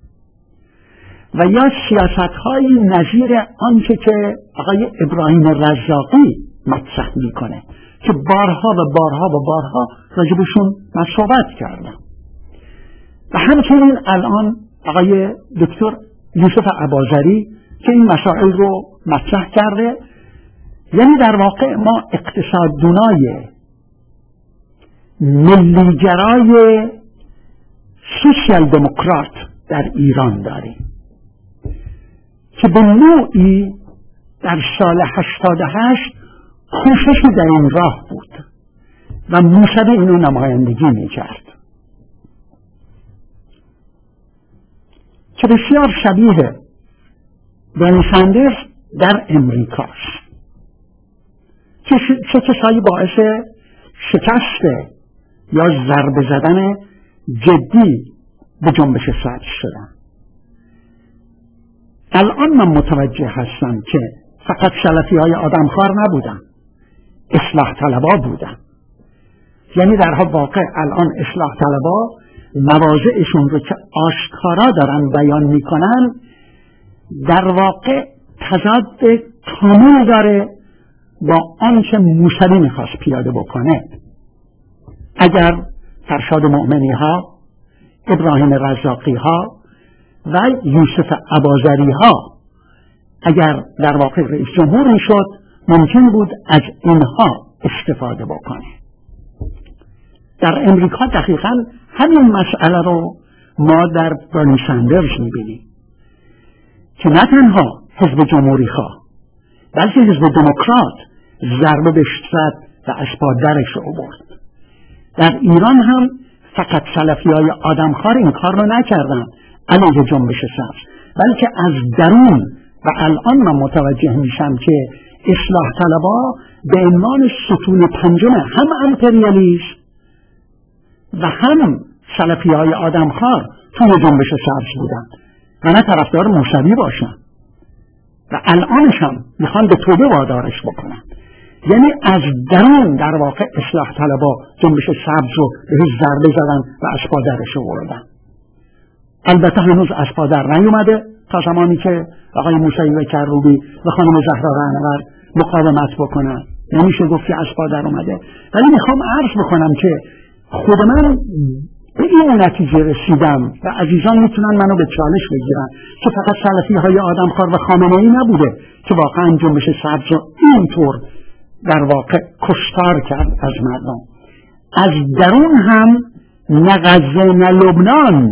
و یا سیاست‌های نظیر آنچه که آقای ابراهیم رزاقی مطرح میکنه که بارها و بارها و بارها راجبشون من صحبت کردم و همچنین الان آقای دکتر یوسف اباظری که این مسائل رو مطرح کرده. یعنی در واقع ما اقتصاددونای ملیگرای سوسیال دموکرات در ایران داریم که به نوعی در سال 88 کوششی در این راه بود و موسوی اینو نمایندگی میکرد که بسیار شبیه برنی سندرز در امریکاست. چه کسایی باعث شکست یا ضربه زدن جدی به جنبش سبز شدن. الان من متوجه هستم که فقط سلفی های آدمخوار نبودن، اصلاح طلبا بودن. یعنی در واقع الان اصلاح طلبا مواضعشون رو که آشکارا دارن بیان میکنن در واقع تضاد کامل داره با آنچه موسوی میخواست پیاده بکنه. اگر فرشاد مؤمنی ها، ابراهیم رزاقی ها و یوسف اباظری ها اگر در واقع رئیس جمهور میشد ممکن بود از اینها استفاده بکنه. در امریکا دقیقا همین مسئله رو ما در برنی سندرز میبینیم که نه تنها حزب جمهوری خواه بلکه حزب دموکرات ضربه بهش زد و اسپادرش رو برد. در ایران هم فقط سلفیای آدمخوار این کار رو نکردن علیه جنبش سبز، بلکه از درون و الان من متوجه میشم که اصلاح طلبها به عنوان ستون پنجم هم امپریالیسم و هم سلفیای آدمخوار توی جنبش سبز بودن و نه طرفدار موسوی باشن و الانش هم میخوان به توبه وادارش بکنن. یعنی از درون در واقع اصلاح طلبها جنبش سبز رو بهش ضربه زدن و اسپادرش رو بردن. البته هنوز اسپادر نیومده تا زمانی که آقای موسوی و کروبی و خانم زهرا رهنورد مقاومت بکنن نمیشه گفت که اسپادر اومده. ولی میخوام عرض بکنم که خود من به این نتیجه رسیدم و عزیزان میتونن منو به چالش بگیرن که فقط سلفی های آدمخوار و خامنه‌ای نبوده که واقعا جنبش سبز رو اینطور در واقع کشتار کرد از مردم. از درون هم نه غزه نه لبنان،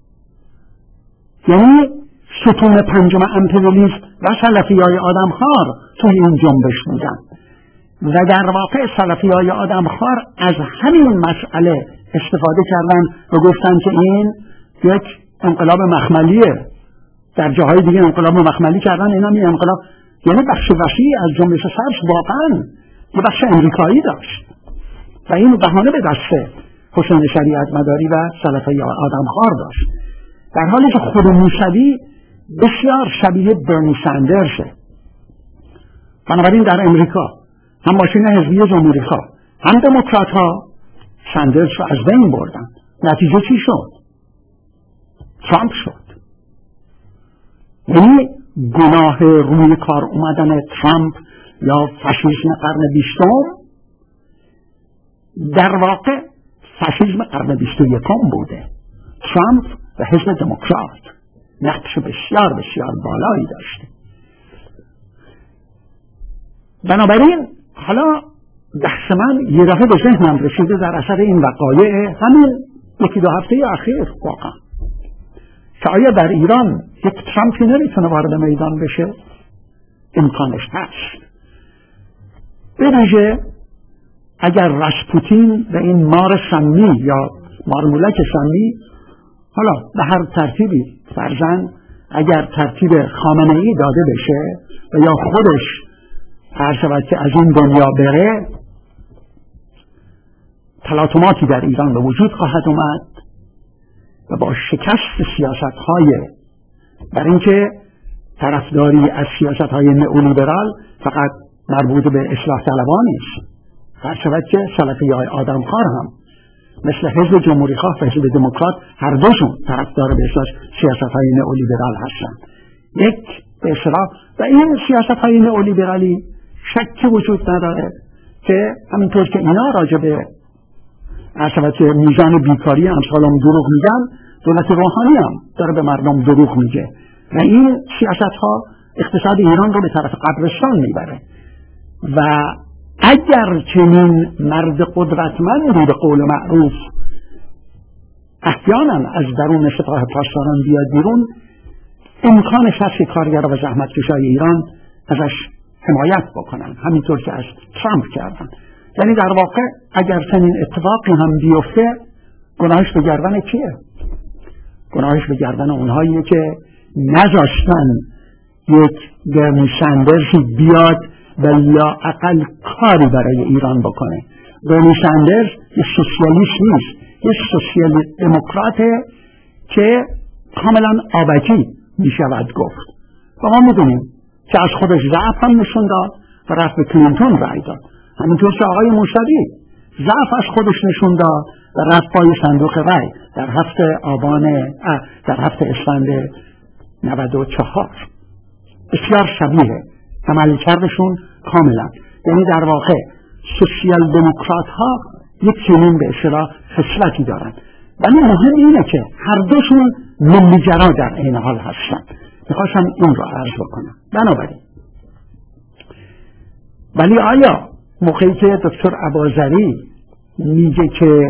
یعنی ستون پنجم امپریالیسم و سلفیای آدمخوار توی این جنبش بودن و در واقع سلفیای آدمخوار از همین مسئله استفاده کردن و گفتن که این یک انقلاب مخملیه. در جاهای دیگه انقلاب مخملی کردن، اینا می انقلاب، یعنی بخش وسیعی از جنبش سبز واقعا یه بخش امریکایی داشت و این بهانه به دست حسین شریعت مداری و سلفه آدمخوار داشت، در حالی که خود موسوی بسیار شبیه برنی سندرسه. بنابراین در امریکا هم ماشین حزبی جمهوری خواه هم دموکرات ها سندرس رو از بین بردن. نتیجه چی شد؟ ترامپ شد. یعنی گناه روی کار اومدن ترامپ یا فاشیسم قرن 20 در واقع فاشیسم قرن 21 بوده. ترامپ و حزب دموکرات نقش بسیار بسیار بالایی داشته. بنابراین حالا بحث من یه دفعه به ذهنم رسیده در اثر این وقایع همین یکی دو هفته اخیر واقعا که آیا در ایران یک ترامپی نمیتونه وارد میدان بشه؟ امکانش هست. به ویژه اگر راسپوتین و این مار سمی یا مارمولک سمی، حالا به هر ترتیبی فرضاً اگر ترتیب خامنه‌ای داده بشه و یا خودش هر شود که از این دنیا بره، تلاطماتی در ایران به وجود خواهد اومد و با شکست سیاست‌های، برای اینکه طرفداری از سیاست‌های نئولیبرال فقط مربوط به اصلاح طلبان نیست، هر شود که سلفی‌های آدمخوار هم مثل حزب جمهوری خواه و حزب دموکرات هر دوشون طرفدار به اصلاح سیاست‌های نئولیبرال هستند. یک به اصطلاح و این سیاست‌های نئولیبرالی شکی وجود نداره که همینطور که اینا راجع به عرشبت که میزان بیکاری امثال هم دروغ میگن، دولت روحانی هم داره به مردم دروغ میگه و این سیاست‌ها اقتصاد ایران رو به طرف قبرستان میبره. و اگر چنین مرد قدرتمندی به قول معروف احیانا از درون سپاه پاسداران بیاد بیرون، امکانش هست که کارگر و زحمتکشای ایران ازش حمایت بکنن، همینطور که از ترامپ کردن. یعنی در واقع اگر چنین اتفاقی هم بیفته، گناهش به گردن کیه؟ گناهش به گردن اونهایی که نذاشتن یک برنی سندرسی بیاد و یا اقل کاری برای ایران بکنه. برنی سندرز یه سوسیالیست نیست، یه سوسیال دموکراته که کاملا آبکی می شود گفت. و ما میدونیم که از خودش ضعف هم نشون داد و رفت به کلینتون رای داد. همینطور که آقای موسوی ضعف از خودش نشون داد و رفت پای صندوق رای در هفته اسفند 94. بسیار شبیه عملکردشون کاملا. یعنی در واقع سوسیال دموکرات ها یک چنین به اصطلاح خصلتی دارن. ولی مهم اینه که هر دوشون ملی‌گرا در این حال هستن. میخواستم این رو عرض بکنم. بنابراین ولی آیا موقعی که دکتر اباظری میگه که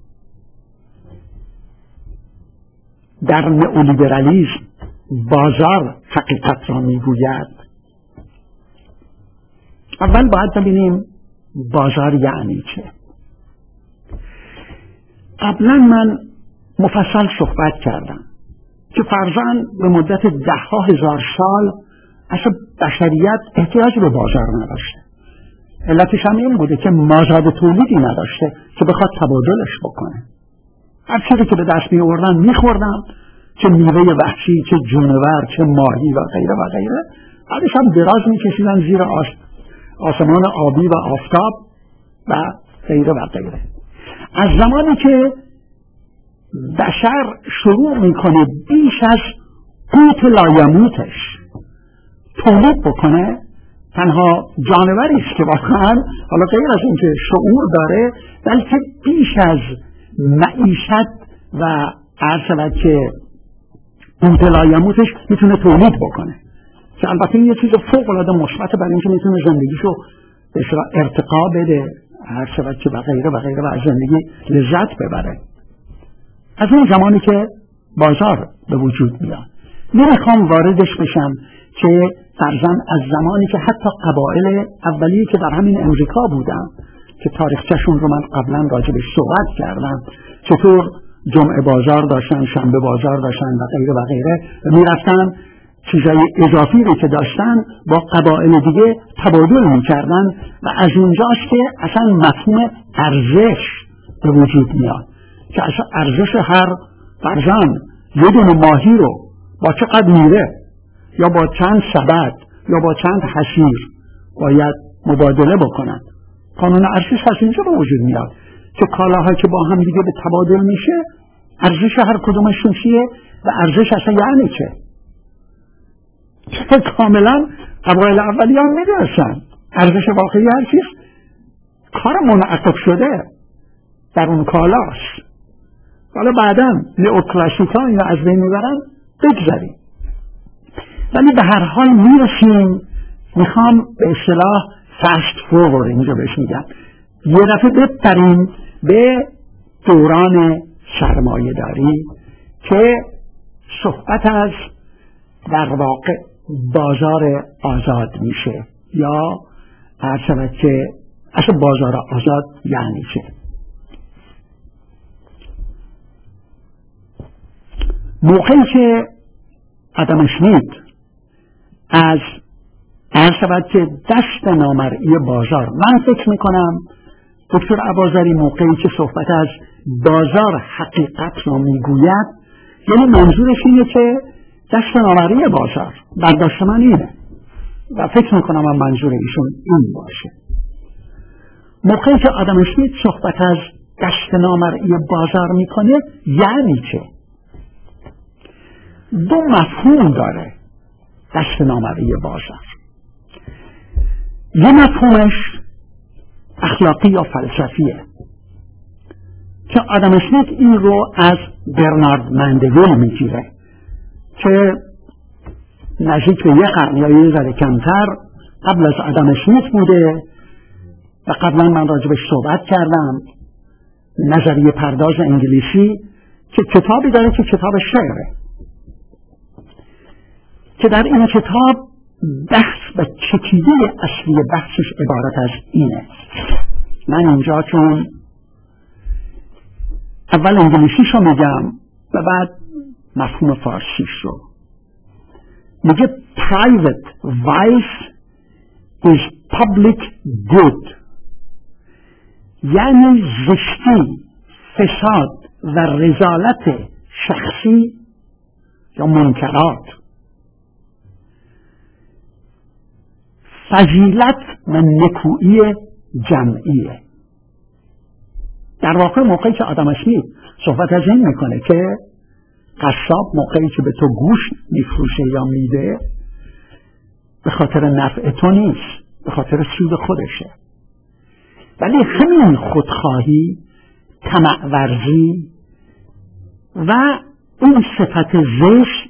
در نئولیبرالیسم بازار حقیقت را میگوید، اول باید ببینیم بازار یعنی چه. قبلا من مفصل صحبت کردم که فرضاً به مدت 10,000 سال اصلا بشریت احتیاج به بازار نداشته. علتش هم این بوده که مازاد تولیدی نداشته که بخواد تبادلش بکنه. هر چیزی که به دست می آوردن میخوردن، چه میوه وحشی، چه جونور، چه ماهی و غیره و غیره. بعدش هم دراز میکشیدن زیر آسمان آبی و آفتاب و غیره و غیره. از زمانی که بشر شروع میکنه بیش از قوت لایموتش تولید بکنه، تنها جانوری است که واقعا حالا غیر از اینکه شعور داره بلکه بیش از معیشت و عرض که قوت لایموتش میتونه تولید بکنه، که البته این یه چیز فوق العاده مثبته برای اینکه میتونه زندگیشو به اصطلاح ارتقا بده، هر شود که و غیره و غیره و از زندگی لذت ببره. از اون زمانی که بازار به وجود میاد، نمیخوام واردش بشم که فرضاً از زمانی که حتی قبایل اولیه که در همین امریکا بودن که تاریخچه‌شون رو من قبلا راجبش صحبت کردم، چطور جمعه بازار داشتن، شنبه بازار داشتن و غیره و غیره، میرفتن چیزای اضافی رو که داشتن با قبایل دیگه تبادل میکردن و از اونجاست که اصلا مفهوم ارزش به وجود میاد که اصلا ارزش هر فرزن یه دونه ماهی رو با چقدر میره یا با چند سبد یا با چند حشیر باید مبادله بکنن. قانون ارزش از اینجا به وجود میاد که کالاهایی که با هم دیگه به تبادل میشه ارزش هر کدومشون چیه و ارزش اصلا یعنی چه. که کاملا قبایل اولیان میدونستن ارزش واقعی هر چیز کار منعطف شده در اون کالاست. حالا بعدا نئوکلاسیکا اینو از بین میبرن، بگذاریم. ولی به هر حال میرسیم، میخوام به اصطلاح فست فورورد اینجا بهش میگم، یه دفعه بپریم به دوران سرمایه داری که صحبت از در واقع بازار آزاد میشه یا عرض که اصلا بازار آزاد یعنی چه. موقعی که آدم اسمیت از عرض که دست نامرئی بازار، من فکر میکنم دکتر اباظری موقعی که صحبت از بازار حقیقت رو میگوید یعنی منظورش اینه که دست نامرئی بازار، برداشت من اینه و فکر میکنم من منظور ایشون این باشه. موقعی که آدم اسمیت صحبت از دست نامرئی بازار میکنه یعنی چه؟ دو مفهوم داره دست نامرئی بازار. یه مفهومش اخلاقی یا فلسفیه که آدم اسمیت این رو از برنارد مندل میگیره که نزدیک به یه قرن یا یه ذره کمتر قبل از آدم اسمیت بوده و قبلا من راجبش صحبت کردم. نظریه پرداز انگلیسی که کتابی داره که کتاب شعره که در این کتاب بحث و چکیده اصلی بحثش عبارت از اینه. من اینجا چون اول انگلیسیش رو میگم و بعد مفهوم فارسیش رو میگه private vice is public good، یعنی زشتی، فساد و رذالت شخصی یا منکرات فضیلت و نکویی جمعیه. در واقع موقعی که آدم اسمیت صحبت از این میکنه که قصاب موقعی که به تو گوشت میفروشه یا میده به خاطر نفع تو نیست، به خاطر سود خودشه، ولی همین خودخواهی، طمع ورزی و اون صفت زشت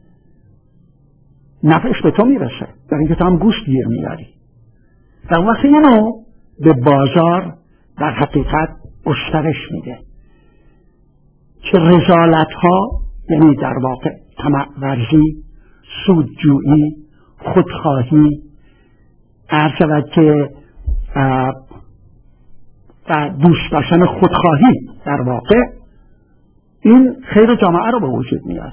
نفعش به تو میرسه، در اینکه تو هم گوشت گیر میاری. در وقت اینو به بازار در حقیقت گسترش میده که رذالت ها، یعنی در واقع طمع ورزی، سودجویی، خودخواهی، عرض که و دوست داشتن خودخواهی در واقع این خیر جامعه رو به وجود میاره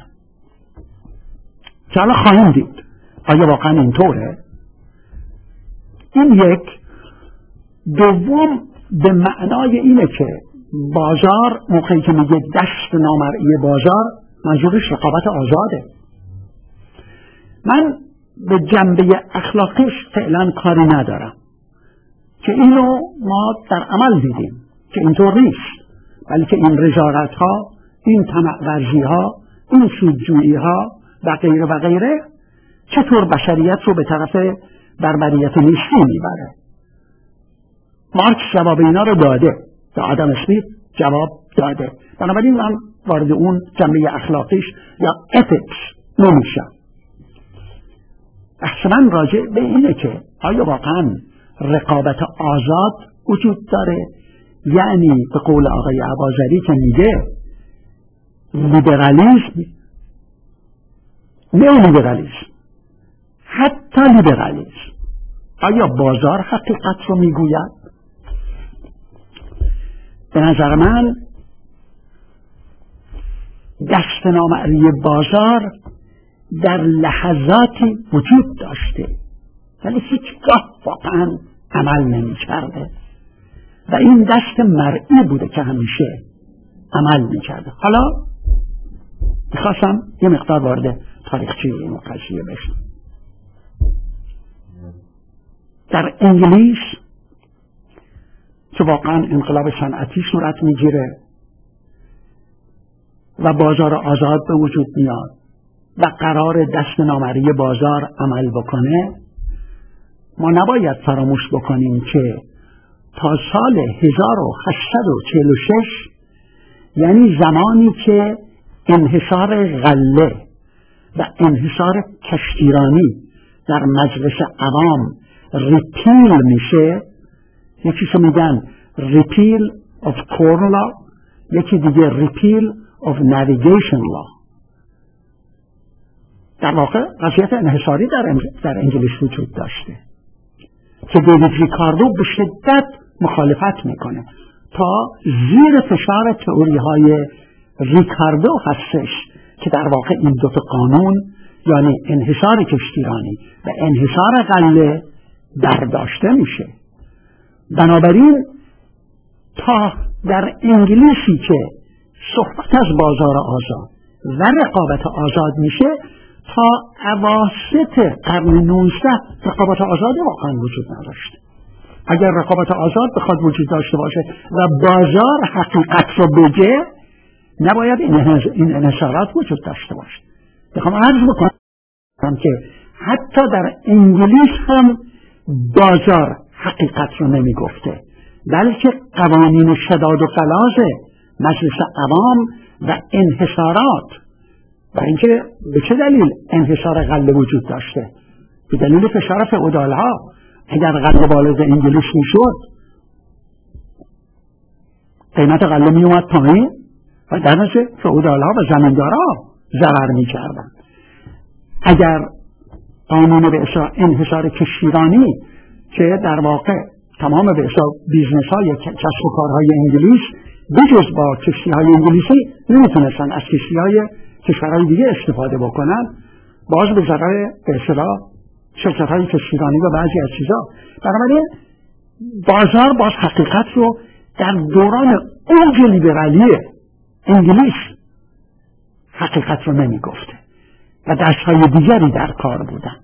که حالا خواهیم دید آیا واقعا اینطوره. این یک. دوم به معنای اینه که بازار موقعی که میگه دست نامرئی بازار منظورش رقابت آزاده. من به جنبه اخلاقیش فعلا کاری ندارم که اینو ما در عمل دیدیم که اینطور نیست، بلکه این رذالت ها، این طمع ورزی ها، این سودجویی ها و غیره و غیره چطور بشریت رو به طرف بربریت نیستی میبره. مارکس جواب اینا رو داده، به آدم اسمیت جواب داده. بنابراین من وارد اون جنبه اخلاقیش یا اتیکس نمیشم. بحث من راجع به اینه که آیا واقعا رقابت آزاد وجود داره؟ یعنی به قول آقای اباظری که میگه لیبرالیسم، نه لیبرالیسم، حتی لیبرالیسم، آیا بازار حقیقت رو میگوید؟ به نظر من دست نامری بازار در لحظاتی وجود داشته ولی هیچگاه واقعا عمل نمی کرده و این دست مرئی بوده که همیشه عمل می کرده. حالا میخواستم یه مقدار وارد تاریخچه این قضیه بشم. در انگلیس که واقعا انقلاب صنعتی صورت میگیره و بازار آزاد به وجود میاد و قرار دست نامری بازار عمل بکنه، ما نباید فراموش بکنیم که تا سال 1846 یعنی زمانی که انحصار غله و انحصار کشتیرانی در مجلس عوام ریپیل میشه، یکی که میگن ریپیل of corn law، یکی دیگه ریپیل of navigation law. در واقع وضعیت انحصاری در انگلیس وجود داشته که دیوید ریکاردو به شدت مخالفت میکنه. تا زیر فشار تئوری های ریکاردو هستش که در واقع این دو تا قانون، یعنی انحصار کشتیرانی و انحصار غله، برداشته میشه. بنابراین تا در انگلیسی که صحبت از بازار آزاد و رقابت آزاد میشه، تا اواسط قرن 19 رقابت آزاد واقعا وجود نداشته. اگر رقابت آزاد بخواد وجود داشته باشه و بازار حقیقت رو بگه، نباید این انحصارات وجود داشته باشه. میخوام عرض بکنم که حتی در انگلیس هم بازار حقیقت رو نمیگفته، بلکه قوانین شداد و غلاظ مجلس عوام و انحصارات. و اینکه به چه دلیل انحصار غله وجود داشته؟ به دلیل فشار فئودال‌ها. اگر غله وارد انگلیس میشد، قیمت غله می اومد پایین و در نتیجه فئودال‌ها و زمیندارها ضرر می‌کردند. اگر قانون به اصطلاح انحصار کشتیرانی که در واقع تمام به اصطلاح بیزنس‌های کسب و کارهای انگلیس بجز با کشتی‌های انگلیسی نمیتونستن از کشتی‌های کشورهای دیگه استفاده بکنن، باز به ضرر به اصطلاح شرکت‌های کشتیرانی و بعضی از چیزا. بنابراین بازار باز حقیقت رو در دوران اوج لیبرالی انگلیس حقیقت رو نمیگفته و دست‌های دیگری در کار بودن.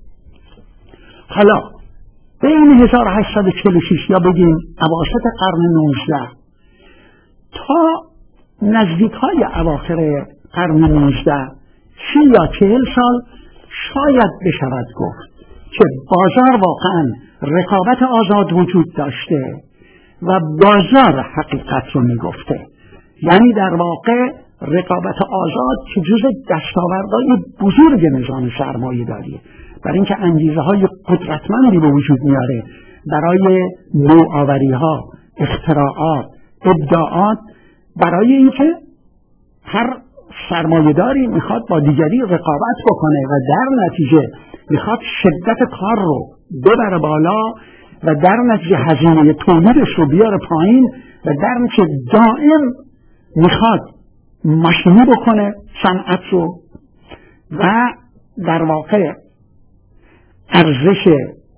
حالا بین 1846 یا بگیم اواسط قرن 19 تا نزدیک‌های اواخر قرن 19 30 یا 40 سال شاید بشود گفت که بازار واقعا رقابت آزاد وجود داشته و بازار حقیقت رو میگفته. یعنی در واقع رقابت آزاد که جزء دستاوردهای بزرگ نظام سرمایه داریه، برای اینکه انگیزه های قدرتمندی به وجود میاره برای نوآوری ها، اختراعات، ابداعات، برای اینکه هر سرمایه‌داری میخواد با دیگری رقابت بکنه و در نتیجه میخواد شدت کار رو ببره بالا و در نتیجه هزینه تولیدش رو بیاره پایین و در نتیجه دائم میخواد ماشینی بکنه صنعت رو و در واقع ارزش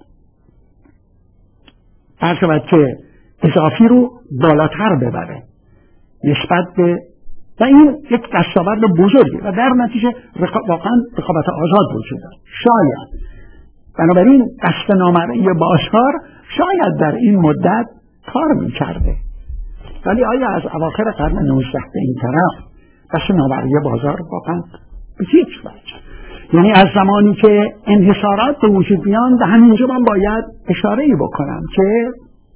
که اضافی رو بالاتر ببره نسبت به، و این یک دستاورد بزرگی و در نتیجه واقعا رقابت آزاد وجود داره. شاید بنابراین دست نامرئی بازار شاید در این مدت کار میکرده، ولی آیا از اواخر قرن 19 به این طرف دست نامرئی بازار واقعا به هیچ وجه، یعنی از زمانی که انحصارات به وجود میان، و همینجا من باید اشاره‌ای بکنم که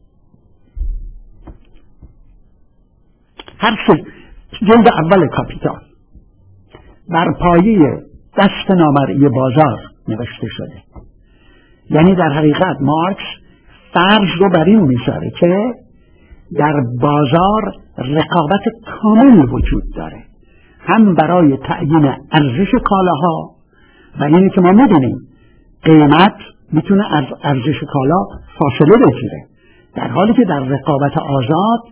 هر جلد اول کاپیتال بر پایه دست نامرئی بازار نوشته شده. یعنی در حقیقت مارکس فرض رو بر این میذاره که در بازار رقابت کامل وجود داره، هم برای تعیین ارزش کالاها و اینی که ما میدونیم قیمت میتونه از ارزش کالا فاصله بگیره، در حالی که در رقابت آزاد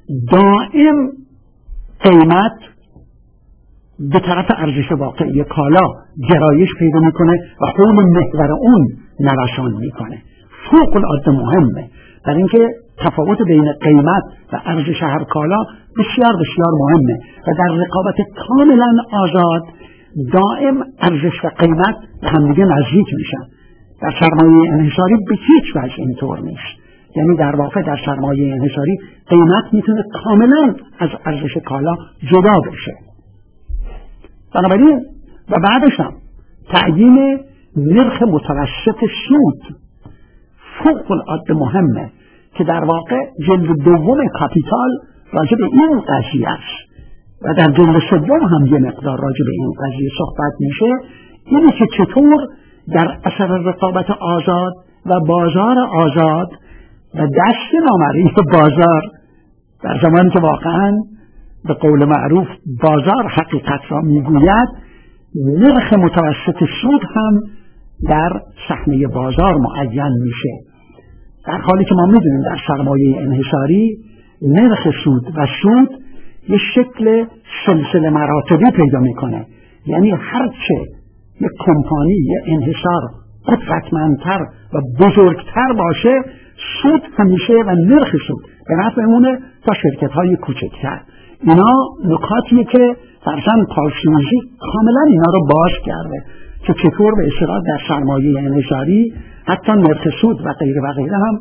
دائم قیمت به طرف ارزش واقعی کالا گرایش پیدا میکنه و حول محور اون نوسان میکنه. فوق العاده مهمه، برای اینکه تفاوت بین قیمت و ارزش هر کالا بسیار بسیار مهمه و در رقابت کاملا آزاد دائم ارزش و قیمت به همدیگه نزدیک میشن. در سرمایه انحصاری به هیچ وجه اینطور نیست. یعنی در واقع در سرمایه انحصاری قیمت میتونه کاملا از ارزش کالا جدا بشه. بنابراین و بعدش هم تعیین نرخ متوسط سود فوق العاده مهمه که در واقع جلد دوم کاپیتال راجع به این قضیه است و در جلد سوم هم یه مقدار راجع به این قضیه صحبت میشه. اینه که چطور در اثر رقابت آزاد و بازار آزاد و دست نامرئی بازار، در زمانی که واقعا به قول معروف بازار حقیقت را میگوید، نرخ متوسط سود هم در صحنه بازار معین میشه، در حالی که ما میدونیم در سرمایه انحصاری نرخ سود و سود یه شکل سلسله مراتبی پیدا میکنه. یعنی هرچه یک کمپانی یک انحصار قدرتمندتر و بزرگتر باشه، سود همیشه و نرخ سود به نفع اونه تا شرکت های کوچکتر. اینا نکاتیه که فرزن پالسینوزی کاملا اینا رو باز کرده که چطور به اصطلاح در سرمایه انحصاری حتی نرخ سود و غیره و غیره هم.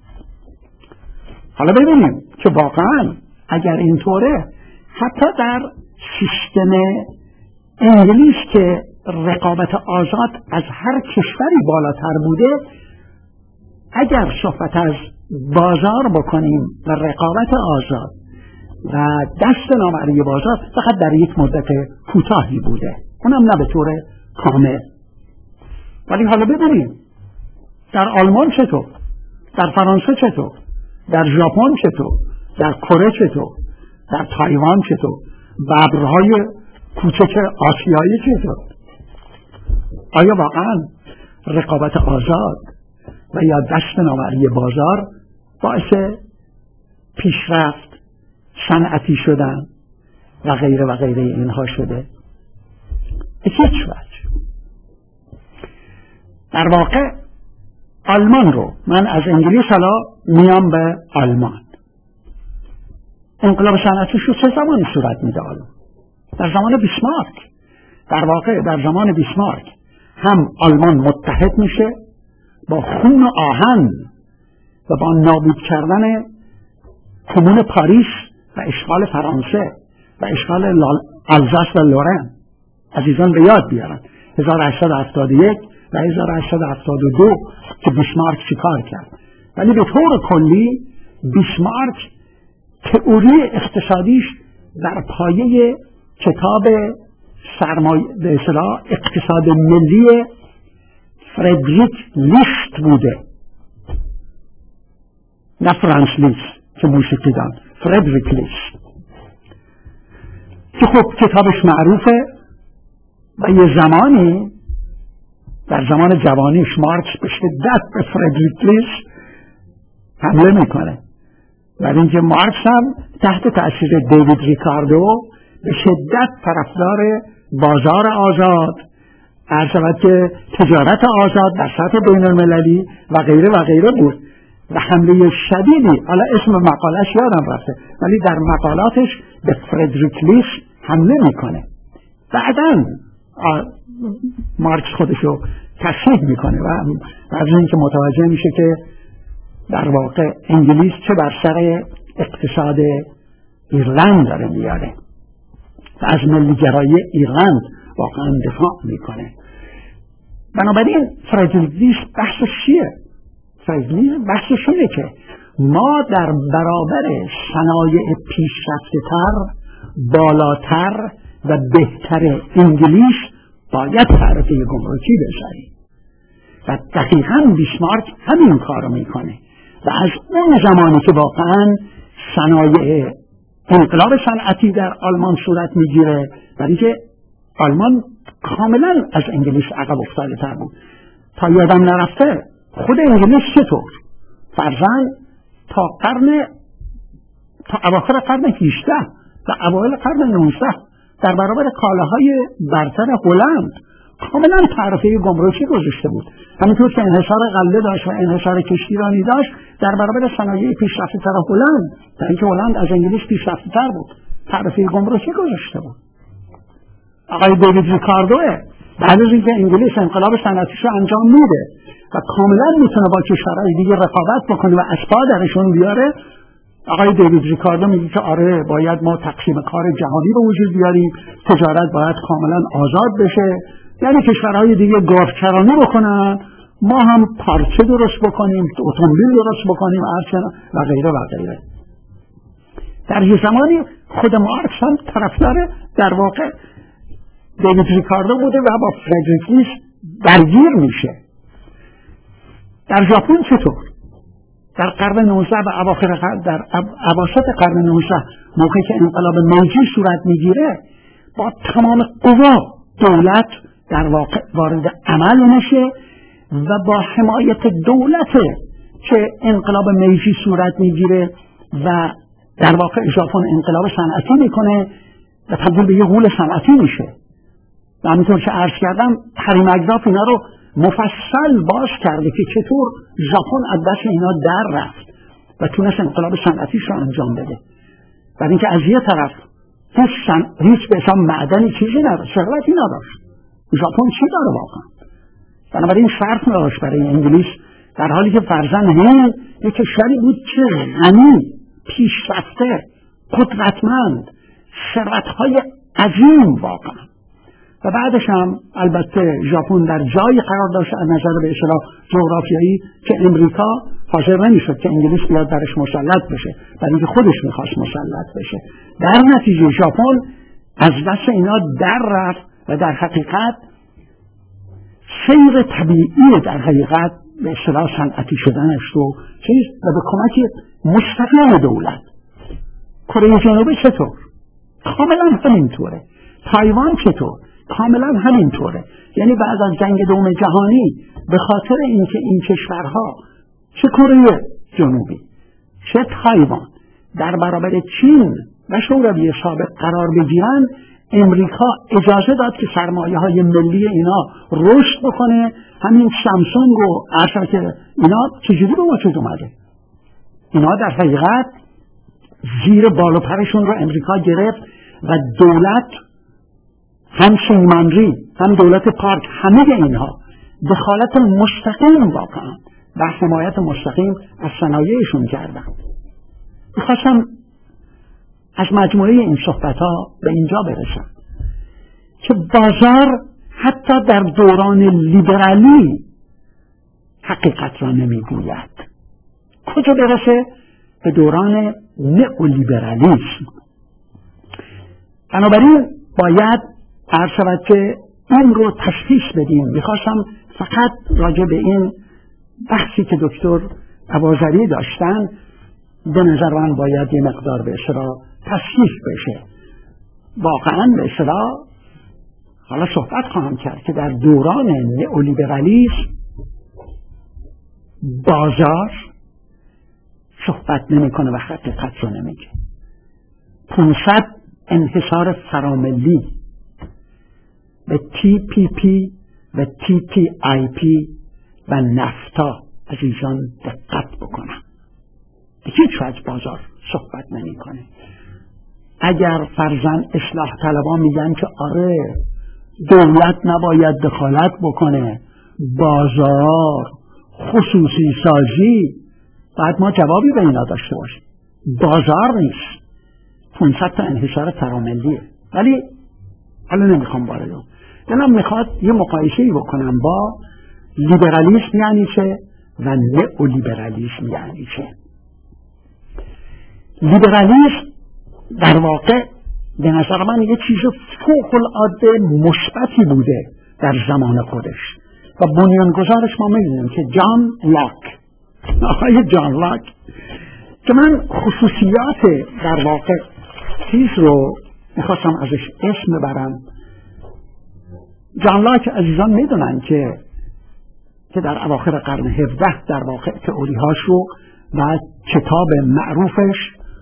حالا ببینیم که واقعا اگر اینطوره، حتی در سیستم انگلیس که رقابت آزاد از هر کشوری بالاتر بوده، اگر صحبت از بازار بکنیم و رقابت آزاد و دست نامرئی بازار، فقط در یک مدت کوتاهی بوده، اونم نه به طور کامل. ولی حالا ببینیم در آلمان چطور، در فرانسه چطور، در ژاپن چطور، در کره چطور، در تایوان چطور، ببرهای کوچک آسیایی چطور. آیا واقعا رقابت آزاد و یا دست نامرئی بازار باعث پیشرفت، صنعتی شدن و غیره و غیره اینها شده؟ به هیچ وجه. در واقع آلمان رو، من از انگلیس حالا میام به آلمان، انقلاب صنعتی شو چه زمانی صورت میده؟ در زمان بیسمارک. در واقع در زمان بیسمارک هم آلمان متحد میشه با خون و آهن و با نابود کردن کمون پاریس و اشغال فرانسه و اشغال آلزاس و لورن. عزیزان به یاد بیارن 1871 و 1872 که بیسمارک چیکار کرد. ولی به طور کلی بیسمارک تئوری اقتصادیش در پایه کتاب به اصطلاح اقتصاد ملی فردریک لیست بوده، نه فرانس لیست که موسیقی دان، فردریک لیست که خب کتابش معروفه و یه زمانی در زمان جوانیش مارکس به شدت به فردریک لیست حمله میکنه، برای اینکه مارکس هم تحت تأثیر دیوید ریکاردو به شدت طرفدار بازار آزاد، عرض که تجارت آزاد در سطح بین المللی و غیره و غیره بود و حمله شدیدی، حالا اسم مقالش یادم رفته، ولی در مقالاتش به فردریک لیست حمله میکنه. بعداً مارکس خودشو تصحیح میکنه و از این که متوجه میشه که در واقع انگلیس چه بر سر اقتصاد ایرلند داره میاره و از ملیگرایی ایرلند واقعا دفاع میکنه. بنابراین فردریک لیست بحثش چیه؟ بحثش اینه که ما در برابر صنایع پیشرفته‌تر، بالاتر و بهتر انگلیس باید تعرفه گمرکی بذاریم و دقیقاً بیسمارک همین کارو میکنه و از اون زمانی که واقعاً صنایع انقلاب صنعتی در آلمان صورت میگیره، برای که آلمان کاملا از انگلیس عقب افتاده تر بود. تا یادم نرفته خود انگلیس چطور فرزن تا قرن تا اواخر قرن 18 و اوایل قرن 19 در برابر کالاهای برتر هلند کاملا تعرفه گمرکی گذاشته بود. همینطور که انحصار غله داشت و انحصار کشتیرانی داشت در برابر صنایع پیشرفته‌تر هلند، در اینکه هلند از انگلیس پیشرفته‌تر بود، تعرفه گمرکی گذاشته بود. آقای دیوید ریکاردو بعد از اینکه انگلیس انقلاب صنعتیش رو انجام میده و کاملا میتونه با کشورهای دیگه رقابت بکنه و اسباب درشون بیاره، آقای دیوید ریکاردو میگه که آره باید ما تقسیم کار جهانی به وجود بیاریم، تجارت باید کاملا آزاد بشه، یعنی کشورهای دیگه گاوچرانی بکنن، ما هم پارچه درست بکنیم، اتومبیل درست بکنیم و غیره و غیره. در یه زمانی خود مارکس هم طرفدار در واقع دیوید ریکاردو بوده و با فردریک نیست درگیر میشه. در ژاپن چطور؟ در قرن 19 و در اواسط قرن 19 موقعی که انقلاب میجی صورت میگیره، با تمام قوا دولت در واقع وارد عمل میشه و با حمایت دولت که انقلاب میجی صورت میگیره و در واقع ژاپن انقلاب صنعتی میکنه و تبدیل به یه غول صنعتی میشه. و همینطور که عرض کردم هری مگراف اینا رو مفصل باز کرده که چطور ژاپن از دست اینا در رفت و تونست انقلاب صنعتیش رو انجام بده. برای اینکه از یه طرف هیچ به حساب معدنی چیزی نداشت، ثروتی نداشت. ژاپن چی داره واقعا؟ بنابراین شرط نداشت برای انگلیس، در حالی که فرزند هند یک کشوری بود که غنی، پیشرفته، قدرتمند، ثروت‌های عظیم واقعا. و بعدش هم البته ژاپن در جایی قرار داشت از نظر به اصطلاح جغرافیایی که امریکا حاضر نمیشد که انگلیس بیاد درش مسلط بشه، برای اینکه خودش میخواست مسلط بشه. در نتیجه ژاپن از دست اینا در رفت و در حقیقت سیر طبیعی در حقیقت به اصطلاح صنعتی شدنش رو چیز و به کمک مستقیم دولت. کره جنوبی چطور؟ کاملا همینطوره. تایوان چطور؟ کاملا همینطوره. یعنی بعد از جنگ دوم جهانی به خاطر اینکه این کشورها چه کره جنوبی چه تایوان در برابر چین و شوروی سابق قرار بگیرن، امریکا اجازه داد که سرمایه های ملی اینا رشد بکنه. همین سامسونگ و اصلا که اینا چجوری به وجود اومده؟ اینا در حقیقت زیر بال و پرشون رو امریکا گرفت و دولت هم سیمانری هم دولت پارک همه اینها دخالت مستقیم واقعا و حمایت مستقیم از صنایعشون کردن. میخواستم از مجموعه این صحبت ها به اینجا برسم که بازار حتی در دوران لیبرالی حقیقت را نمیگوید. کجا برسه؟ به دوران نئولیبرالیسم. بنابراین باید عرض شود که این رو تشخیص بدیم. میخواستم فقط راجع به این بحثی که دکتر اباظری داشتن به نظر من باید یه مقدار به اصطلاح تصحیح بشه. واقعا به اصطلاح حالا صحبت خواهم کرد که در دوران نئولیبرالیسم بازار صحبت نمیکنه و حقیقت رو نمیگه. 500 انحصار فراملی به TPP و TTIP و نفتا عزیزان دقت بکنم. هیچ وجه بازار صحبت نمیکنه. اگر فرزن اصلاح طلبان میگن که آره دولت نباید دخالت بکنه، بازار، خصوصی سازی، باید ما جوابی به اینا داشته باشیم. بازار نیست، 500 تا انحصار فراملیه. ولی حالا نمیخوام وارد اون. دلم میخواد یه مقایسه‌ای بکنم با لیبرالیسم یعنی چه و نئولیبرالیسم یعنی چه. لیبرالیسم در واقع به نظر من یه چیز فوق‌العاده مثبتی بوده در زمان خودش و بنیانگذارش ما می‌دونیم که آقای جان لاک که من خصوصیات در واقع چیز رو میخواستم ازش اسم ببرم. جان لاک عزیزان میدونن که در اواخر قرن 17 در واقع تئوری‌هاش رو و کتاب معروفش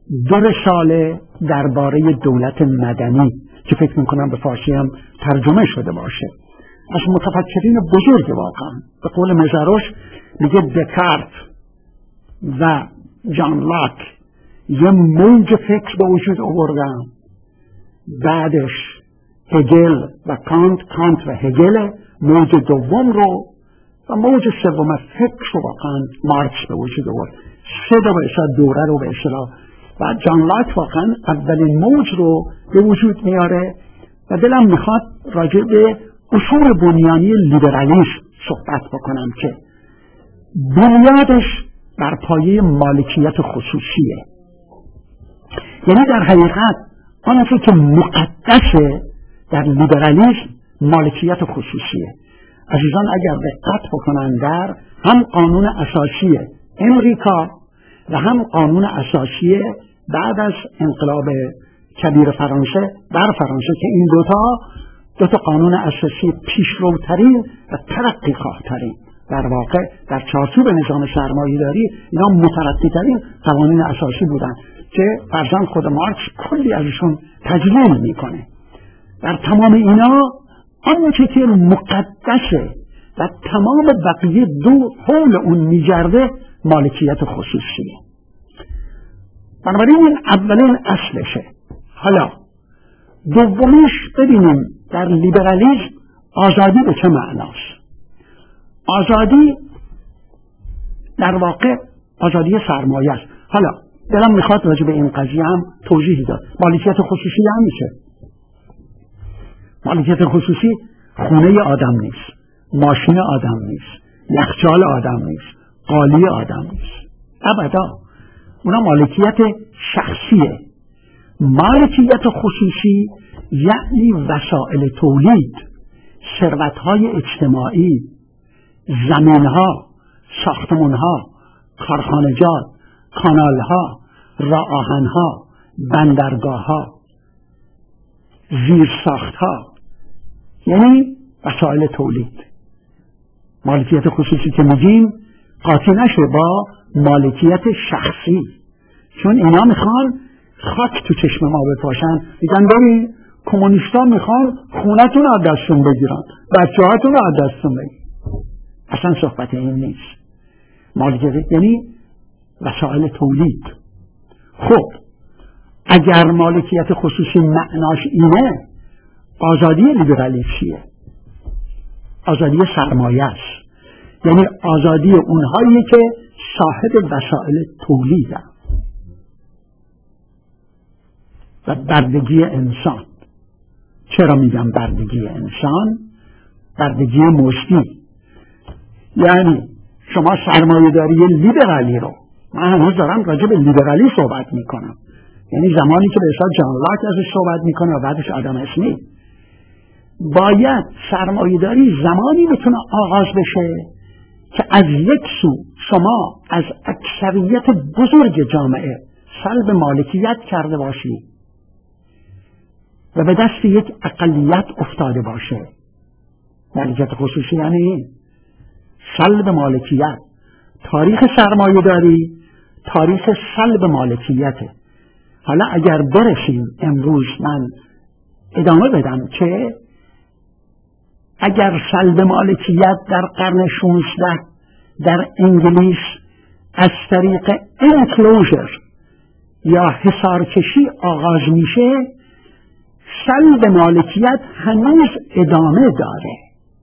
2 رساله درباره دولت مدنی که فکر میکنم به فارسی هم ترجمه شده باشه، از متفکرین بزرگ واقعا. به قول مزروش میگه دکارت و جان لاک یه موج فکر به وجود آوردن، بعدش هگل و کانت و هگل موج دوم رو، و موج سوم فکر رو واقعا مارکس به وجود آورد. 3 دوره رو به اصطلاح، و جان لاک واقعا اولین موج رو به وجود میاره. و دلم میخواد راجع به اصول بنیانی لیبرالیسم صحبت بکنم که بنیادش بر پایه مالکیت خصوصیه. یعنی در حقیقت آنچه که مقدسه در لیبرالیسم مالکیت خصوصیه. عزیزان اگر دقت بکنن در هم قانون اساسی امریکا و هم قانون اساسی بعد از انقلاب کبیر فرانسه در فرانسه که این دو تا قانون اساسی پیشروترین و ترقی خواهترین در واقع در چارچوب نظام سرمایه‌داری اینا مترقی‌ترین قوانین اساسی بودن که فرزند خود مارکس کلی ازشون تجلیل میکنه. در تمام اینا آنچه که مقدسه و تمام بقیه حول اون میگرده مالکیت خصوصیه. بنابراین این اولین اصلشه. حالا دومیش ببینیم در لیبرالیسم آزادی به چه معناست. آزادی در واقع آزادی سرمایه است. حالا دلم میخواد راجع به این قضیه هم توضیح داد. مالکیت خصوصی هم میشه. مالکیت خصوصی خونه آدم نیست، ماشین آدم نیست، یخچال آدم نیست، قالی آدم نیست، ابدا. اونا مالکیت شخصیه. مالکیت خصوصی یعنی وسایل تولید، ثروت‌های اجتماعی، زمین‌ها، ساختمان‌ها، کارخانجات، کانال‌ها، راه‌آهن‌ها، بندرگاه‌ها، زیرساخت‌ها، یعنی وسایل تولید. مالکیت خصوصی که میگیم قاطی نشه با مالکیت شخصی، چون اینا میخوان خاک تو چشم ما بپاشن. میگن ببین کمونیستا میخوان خونتون رو از دستتون بگیرن، بچه‌هاتون رو از دستتون بگیرن. اصلا صحبت این نیست. مالکیت یعنی وسایل تولید. خب اگر مالکیت خصوصی معناش اینه، آزادی لیبرالیسم چیه؟ آزادی سرمایه است. یعنی آزادی اونهایی که صاحب وسایل تولیدن و بردگی انسان. چرا میگم بردگی انسان؟ بردگی مشتی. یعنی شما سرمایه‌داری لیبرالی رو، من هنوز دارم راجع به لیبرالی صحبت میکنم، یعنی زمانی که به حساب جان لاک ازش صحبت میکنه و بعدش آدم اسمیت، باید سرمایه‌داری زمانی بتونه آغاز بشه که از یک سو شما از اکثریت بزرگ جامعه سلب مالکیت کرده باشی و به دست یک اقلیت افتاده باشه. مالکیت خصوصی یعنی سلب مالکیت. تاریخ سرمایه‌داری تاریخ سلب مالکیته. حالا اگر برسیم امروز، من ادامه بدم که اگر سلب مالکیت در قرن 16 در انگلیس از طریق انکلوژر یا حصارکشی آغاز میشه، سلب مالکیت هنوز ادامه داره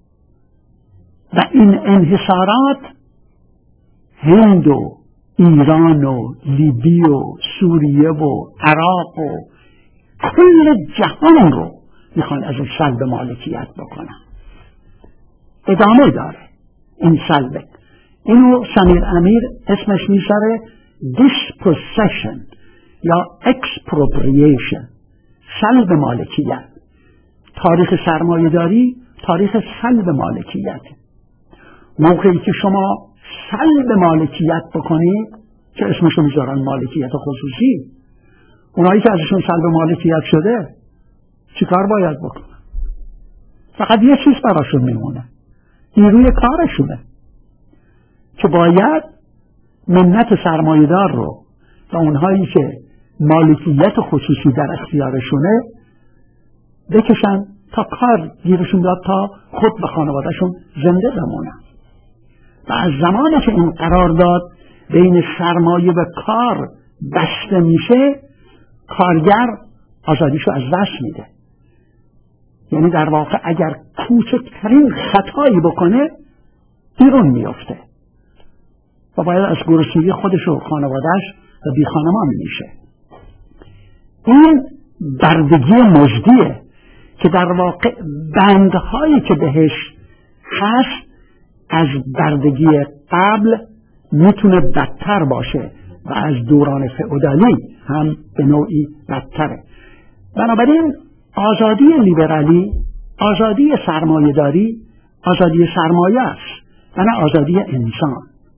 و این انحصارات هند و ایران و لیبی و سوریه و عراق و کل جهان رو میخوان از این سلب مالکیت بکنن. ادامه داره این سلب. اینو سمیر امیر اسمش میذاره dispossession یا expropriation، سلب مالکیت. تاریخ سرمایه‌داری تاریخ سلب مالکیت. موقعی که شما سلب مالکیت بکنید که اسمشو میذارن مالکیت خصوصی، اونایی که ازشون سلب مالکیت شده چیکار باید بکنن؟ فقط یه چیز براشون میمونه، نیروی کارشونه که باید منت سرمایه‌دار رو و اونهایی که مالکیت خصوصی در اختیارشونه بکشن تا کار گیرشون داد تا خود و خانوادهشون زنده بمونن. و از زمانی که این قرارداد بین سرمایه و کار بسته میشه، کارگر آزادیشو از دست میده. یعنی در واقع اگر کوچکترین خطایی بکنه بیرون میفته و باید از گرسنگی خودش و خانوادهش و بی خانمان میشه. این بردگی مزدیه که در واقع بندهایی که بهش هست از بردگی قبل میتونه بدتر باشه و از دوران فئودالی هم به نوعی بدتره. بنابراین آزادی لیبرالی، آزادی سرمایه‌داری، آزادی سرمایه است و نه آزادی انسان.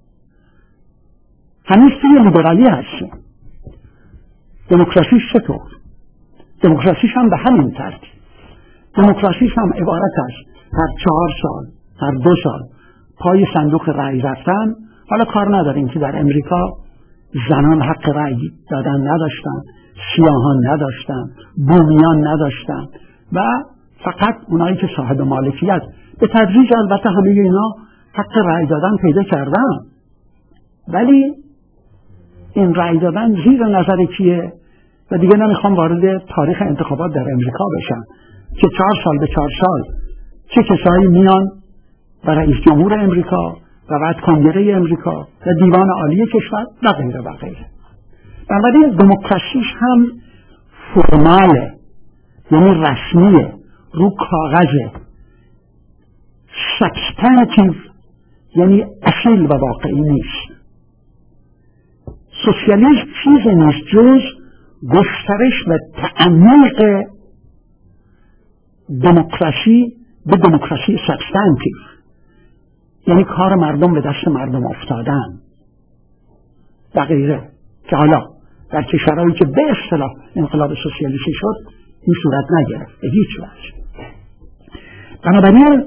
هنوز توی لیبرالی هستیم. دموکراسیش چطور؟ دموکراسیش هم به همین ترتیب. دموکراسیش هم عبارت است هر 4 سال، هر 2 سال پای صندوق رأی رفتن. حالا کار نداریم که در امریکا زنان حق رأی دادن نداشتن، سیاهان نداشتن، بومیان نداشتن و فقط اونایی که صاحب مالکیت. به تدریج البته همه اینا حق رأی دادن پیدا کردن، ولی این رأی دادن زیر نظر کیه؟ و دیگه نمیخوام وارد تاریخ انتخابات در امریکا بشم که 4 سال به 4 سال چه کسایی میان و رئیس جمهور امریکا و بعد کنگره امریکا و دیوان عالی کشور و غیره و غیره. بنابراین دموکراسیش هم فرماله، یعنی رسمیه، رو کاغذه، سبستانتیو، یعنی اصیل و واقعی نیست. سوسیالیسم چیزی نیست جز گسترش و تعمیق دموکراسی به دموکراسی سبستانتیو، یعنی کار مردم به دست مردم افتادن و غیره، که حالا در کشورهایی که به اصطلاح انقلاب سوسیالیستی شد این صورت نگرفت به هیچ وجه. بنابراین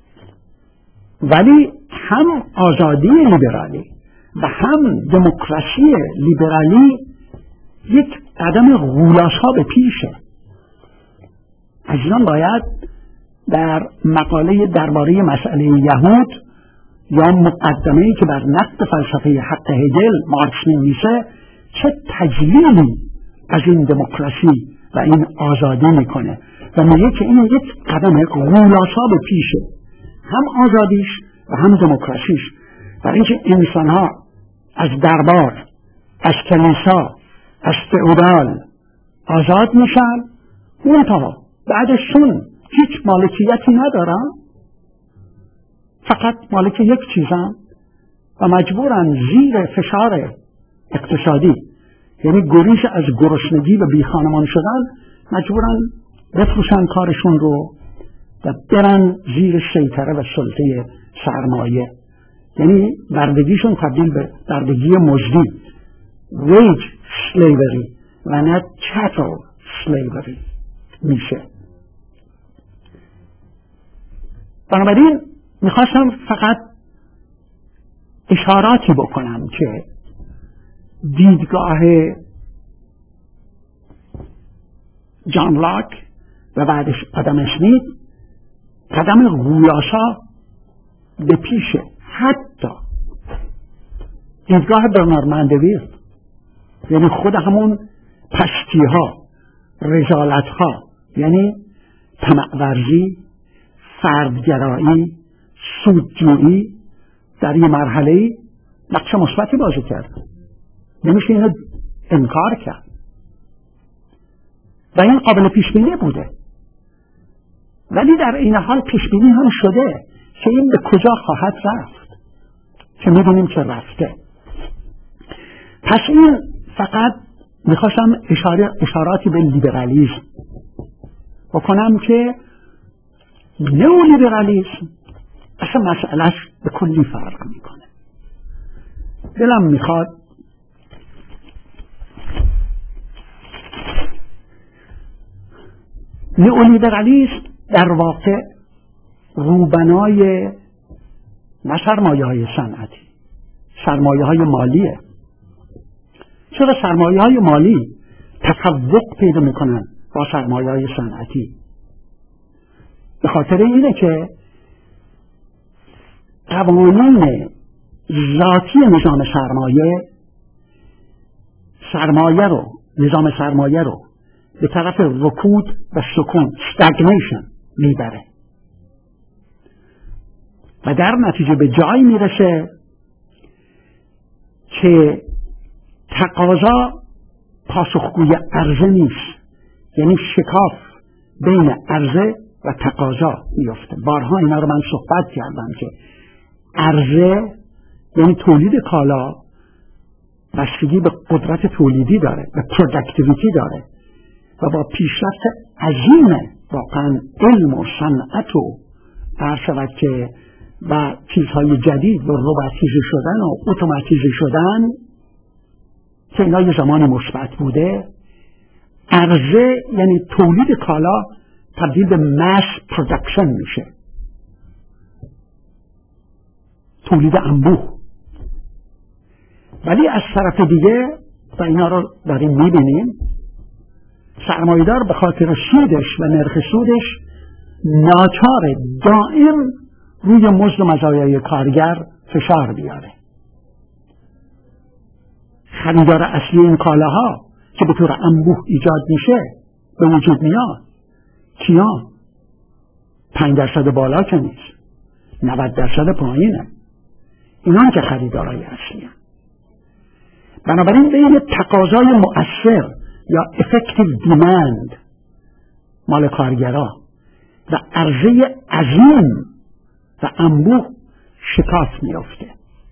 ولی هم آزادی لیبرالی و هم دموکراسی لیبرالی یک قدم غولاسا به پیشه. عزیزان باید در مقاله درباره مسئله یهود یا مقدمه‌ای که بر نقد فلسفه حق هگل مارکس می‌نویسه چه تجلیلی از این دموکراسی و این آزادی میکنه و میگه که این یک قدم غولاسا به پیشه، هم آزادیش و هم دموکراسیش، برای اینکه انسان‌ها از دربار، از کلیسا، از فئودال آزاد میشن، منتها بعدشون هیچ مالکیتی ندارن، فقط مالک یک چیزن و مجبورن زیر فشار اقتصادی، یعنی گریز از گرسنگی و بیخانمان شدن، مجبورن بفروشن کارشون رو و برن زیر سیطره و سلطه سرمایه. یعنی بردگیشون تبدیل به بردگی مزدی، wage slavery و نه chattel slavery میشه. بنابراین میخواستم فقط اشاراتی بکنم که دیدگاه جان لاک و بعدش آدم اسمیت قدم غولاسا به پیشه. حتی دیدگاه برنارد مندویل، یعنی خود همون پستی ها، رذالت ها، یعنی طمع ورزی، فردگرایی، سودجویی، در یه مرحله نقش مثبتی بازی کرد، نمیشه اینو انکار کرد و این قابل پیشبینی بوده. ولی در این حال پیشبینی هم شده که این به کجا خواهد رفت، که می‌بینیم که رفته. پس این فقط میخواستم اشاراتی به لیبرالیسم بکنم که نئولیبرالیسم اصلا مسئلهش به کلی فرق میکنه. دلم میخواد نئولیبرالیسم در واقع روبنای نه سرمایه های صنعتی، سرمایه های مالیه. چرا سرمایه های مالی تفوق پیدا میکنن با سرمایه‌های صنعتی. به خاطر اینه که قوانین ذاتی نظام سرمایه رو به طرف رکود و سکون stagnation میبره و در نتیجه به جایی میرسه که تقاضا پاسخگوی عرضه نیست، یعنی شکاف بین عرضه و تقاضا میفته. بارها اینا رو من صحبت کردم که عرضه یعنی تولید کالا بستگی به قدرت تولیدی داره، به پروداکتیویتی داره و با پیشرفت عظیم واقعا علم و صنعت و عرض که و چیزهای جدید و روباتیزه شدن و اتوماتیزه شدن که اینا یه زمانی مثبت بوده، عرضه یعنی تولید کالا تبدیل به ماس پروداکشن میشه، تولید انبوه. ولی از طرف دیگه و اینا رو داریم میبینیم سرمایه‌دار به خاطر سودش و نرخ سودش ناچار دائم روی مزد و مزایای کارگر فشار بیاره. خریدار اصلی این کالاها که به طور انبوه ایجاد میشه به وجود میاد کیا؟ 5% بالا که نیست، 90% پایینه. اینا که خریدارای اصلی هست. بنابراین بین تقاضای مؤثر یا effective demand مال کارگرها و عرضه عظیم و انبوه شکاف میافته.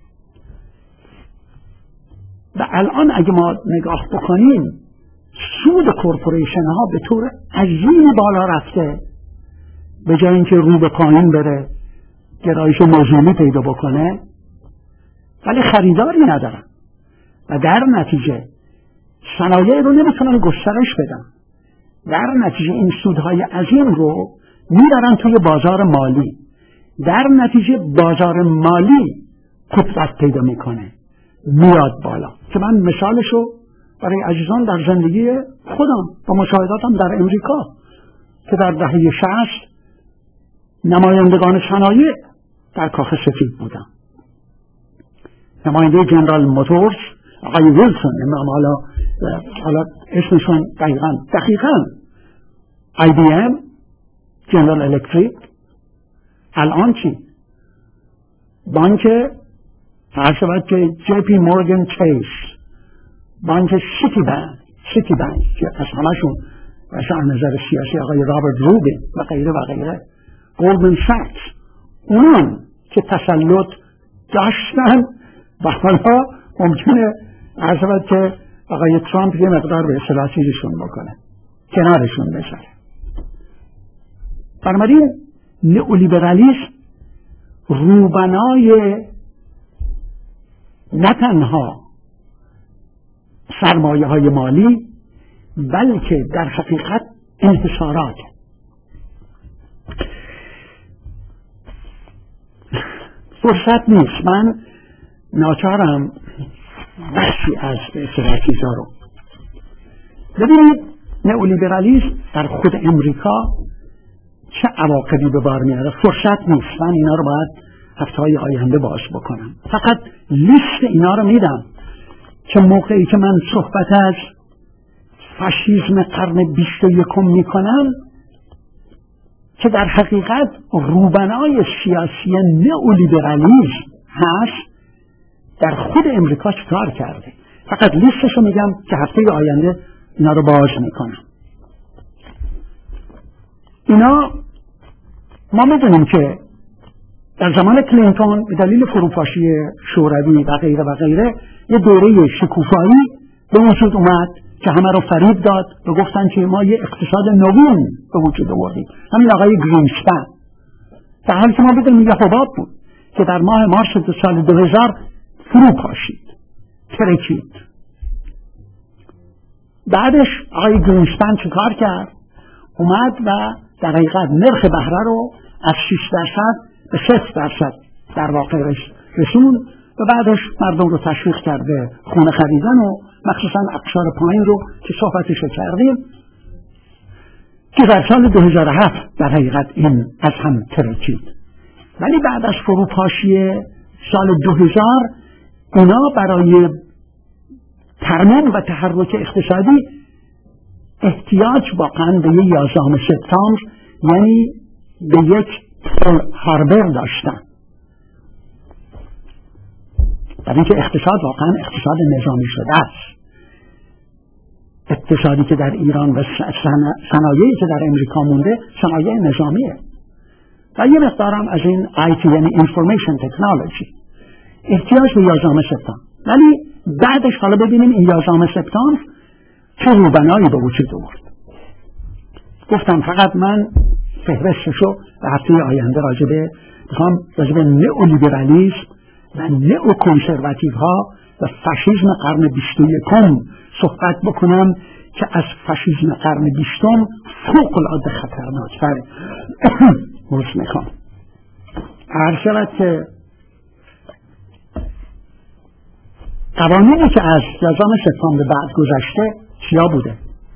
و الان اگه ما نگاه بکنیم سود کورپوریشن ها به طور عظیم بالا رفته، به جای اینکه رو به پایین بره گرایش موضوعی پیدا بکنه، ولی خریداری ندارن و در نتیجه صنایع رو نمیتونن گسترش بدن. در نتیجه این سودهای عظیم رو میبرن توی بازار مالی، در نتیجه بازار مالی قدرت پیدا میکنه، میاد بالا. که من مثالشو برای عزیزان در زندگی خودم و مشاهداتم در امریکا که در دهه 60 نمایندگان صنایع در کاخ سفید بودم، نماینده جنرال موتورز آقای ویلسون، حالا اسمشون دقیقاً IBM، جنرال الکتریک، الان چی؟ بانک فرض که جی پی مورگان چیس، بانک سیتی بانک که از همشون از نظر سیاسی آقای رابرت روبین و غیره و غیره، گلدمن ساکس، اونان که تسلط داشتن و حالا ممکنه عرض که آقای ترامپ یه مقدار به اصطلاح چیزشون بکنه، کنارشون بذاره. بنابراین نئولیبرالیسم روبنای نه تنها سرمایه های مالی بلکه در حقیقت انحصارات. فرصت نیست، من ناچارم بخشی از به اصطلاح چیزا رو ببینید. نئولیبرالیسم در خود امریکا چه عواقبی به بار میاره؟ فرصت نیست، من اینا رو باید هفته‌های آینده باز بکنم. فقط لیست اینا رو میدم که موقعی که من صحبت از فاشیسم قرن 21 میکنم که در حقیقت روبنای سیاسی نئولیبرالیسم هست، در خود امریکا چیکار کرده. فقط لیستشو میگم که هفته آینده اینا رو باز میکنم. اینا ما میدونیم که در زمان کلینتون به دلیل فروپاشی شوروی و غیره و غیره یه دوره شکوفایی به وجود اومد که همه رو فریب داد و گفتن که ما یه اقتصاد نوین به وجود آوردیم. همین آقای گرینسپن، در حالی که ما بدونیم یه حباب بود که در ماه مارس سال 2000 فروپاشید، ترکید. بعدش آقای گرینسپن چه کار کرد؟ اومد و در حقیقت نرخ بهره رو از 6% به 0% در واقع رسون و بعدش مردم رو تشویق کرده خونه خریدن و مخصوصا اقشار پایین رو که صحبتش کردیم، که در سال 2007 در حقیقت این از هم ترکید. ولی بعد از فروپاشی سال 2000 اینا برای ترمیم و تحرک اقتصادی احتیاج واقعا به یک 11 سپتامبر، یعنی به یک هاربر داشتن، برای اینکه اقتصاد واقعا اقتصاد نظامی شده است. اقتصادی که در ایران و صنایعی که در امریکا مونده صنایع نظامیه و یه مقدارم از این IT یعنی Information Technology احتیاج به 11 سپتامبر. ولی بعدش حالا ببینیم این 11 سپتامبر چه روبنایی به وجود آورد. گفتم فقط من فهرستشو و هفته آینده میخوام راجبه نئولیبرالیسم و نئوکنسرواتیو ها و فاشیسم قرن 21 صحبت بکنم که از فاشیسم قرن 20 فوق العاده خطرناک‌تره. روز میخوام عرض شود که قوانینی که از 11 سپتامبر بعد گذشته چیا بوده؟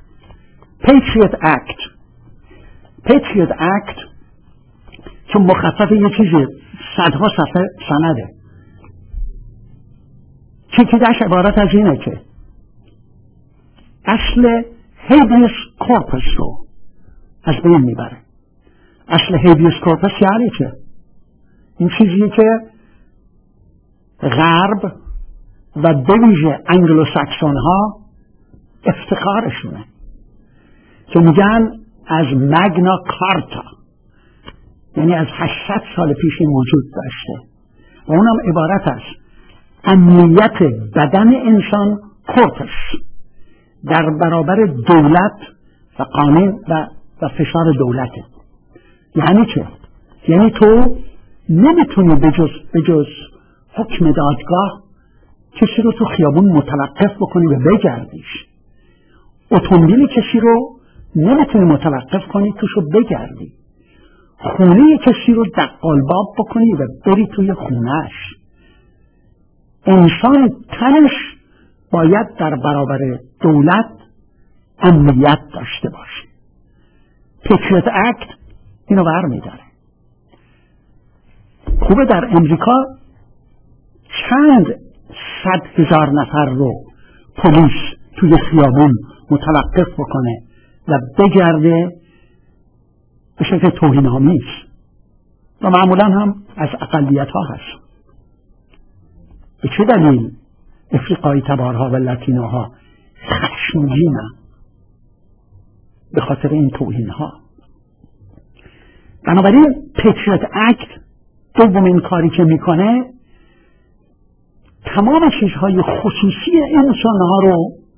Patriot Act که مخفف یه چیزی صدها صفحه سنده، چیزش عبارت از اینه که اصل هیبیوس کورپس رو از بین میبره. اصل هیبیوس کورپس یعنی چه؟ این چیزی که غرب و بویژه انگلو ساکسون ها افتخارشونه که میگن از مگنا کارتا، یعنی از 800 سال پیش این وجود داشته و اونم عبارت است امنیت بدن انسان کورپس در برابر دولت و قانون و فشار دولته. یعنی چه؟ یعنی تو نمیتونی بجز حکم دادگاه کسی رو تو خیابون متوقف بکنی و بگردیش. اتومبیل کسی رو نمیتونی متوقف کنی توشو بگردی. خونه کسی رو دقالباب بکنی و بری توی خونهش. انسان تنش باید در برابر دولت امنیت داشته باشه. پیتریوت اکت اینو برمی‌داره. خوبه در امریکا چند 100,000 نفر رو پلیس توی خیابون متوقف بکنه و بگرده به شکل توهین‌آمیز و معمولا هم از اقلیت ها هست. به چه دلیل افریقایی تبارها و لاتینوها خشمگینن؟ به خاطر این توهین ها. بنابراین پیتریوت اکت دومین کاری که میکنه تمام چیزهای خصوصی انسان ها رو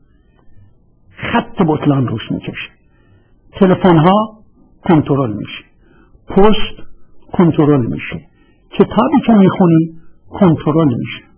خط بطلان روش میکشه. تلفن ها کنترل میشه، پست کنترل میشه، کتابی که میخونی کنترل میشه.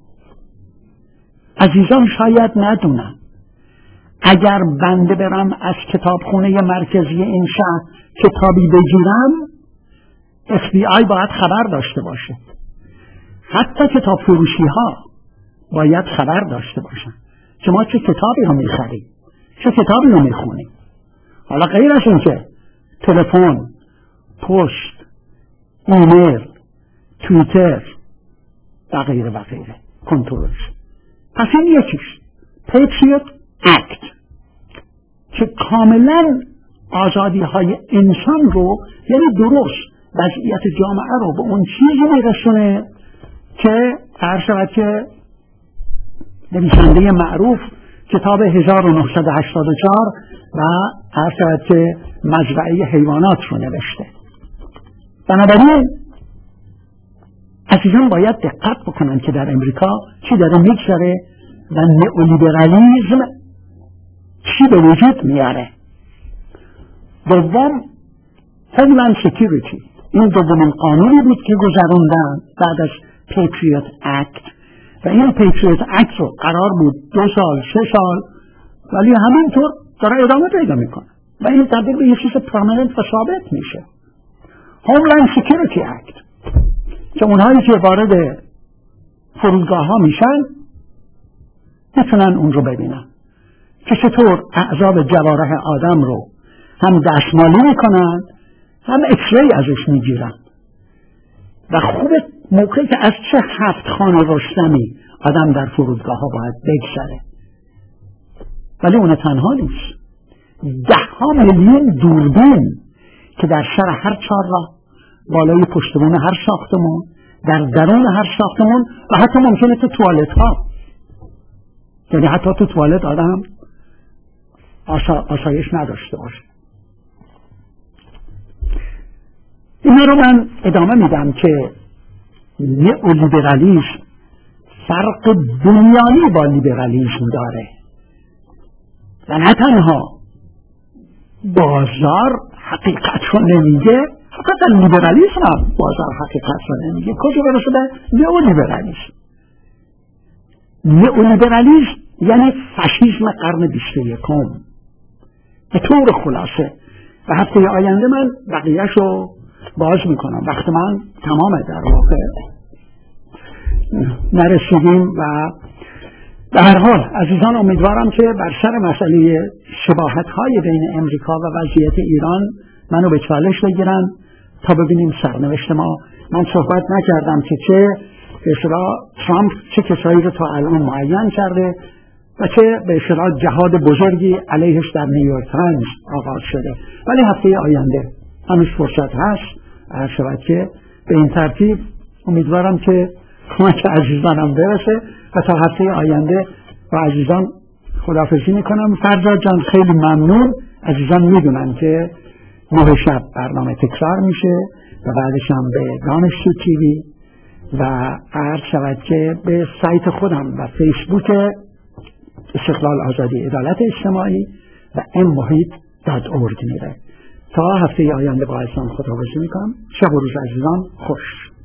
عزیزان شاید ندونن اگر بنده برم از کتابخونه مرکزی این شهر کتابی بگیرم FBI باید خبر داشته باشه. حتی کتاب فروشی ها باید خبر داشته باشن که ما چه کتابی رو میخریم، چه کتابی رو میخونیم. حالا غیر از این که تلفن، پست، ایمیل، توییتر و غیره و غیره کنترل. پس این یکیش پیتریوت اکت که کاملا آزادی های انسان رو، یعنی درست وضعیت جامعه رو به اون چیزی میرسونه که هر شود که نویسنده معروف کتاب 1984 و هر شود که مزرعه حیوانات رو نوشته. بنابراین عزیزان باید دقت بکنن که در امریکا چی داره میگذره و نئولیبرالیسم چی به وجود میاره. دوم هوملند سکیوریتی، این دومین قانونی بود که گذروندن بعد از پیتریوت اکت و این پیتریوت اکت رو قرار بود 2 سال 3 سال ولی همینطور داره ادامه پیدا میکنه و این تبدیل به یه چیز پرمننت و ثابت میشه. هوملند سکیوریتی اکت که اونهایی که وارد فرودگاه ها میشن میتونن اون رو ببینن که چطور اعضاب جوارح آدم رو هم دستمالی میکنن هم اکسری ازش میگیرن و خوبه موقعی که از چه 7 خانه رستمی آدم در فرودگاه ها باید بگذره. ولی اون تنها نیست، 10 میلیون دوربین که در سر هر 4 راه، بالای پشتبون هر ساختمون، در درون هر ساختمون و حتی ممکنه تو توالت ها، یعنی حتی تو توالت آدم آسایش نداشته باشه. اینا رو من ادامه میدم که نئولیبرالیسم فرق بنیانی با لیبرالیسم داره و نه تنها بازار حقیقت رو نمیگه، فقط لیبرالیسم هم بازار حقیقت رو نمیگه. کجا برسه به نئولیبرالیسم؟ نئولیبرالیسم یعنی فاشیسم قرن 21 به طور خلاصه. و هفته آینده من بقیه‌اش رو باز میکنم، وقت من تمامه در واقع نرسیدیم. و به هر حال عزیزان امیدوارم که بر سر مسئله شباهت‌های بین امریکا و وضعیت ایران منو به چالش بگیرن تا ببینیم سرنوشت ما. من صحبت نکردم که چه به اصطلاح ترامپ چه کسایی رو تا الان معین کرده و چه به اصطلاح جهاد بزرگی علیهش در نیویورک تایمز آغاز شده. ولی هفته آینده هنوز فرصت هست. شاید که به این ترتیب امیدوارم که کمک عزیزانم برسه و تا هفته آینده با عزیزان خداحافظی میکنم. فرزاد جان خیلی ممنون. عزیزان میدونن که 9 شب برنامه تکرار میشه و بعدش هم به دانشجو تیوی و عرض شود که به سایت خودم و فیسبوک استقلال آزادی عدالت اجتماعی و mmohit.org میره. تا هفته آینده با عزیزان خداحافظی میکنم. شب و روز عزیزان خوش.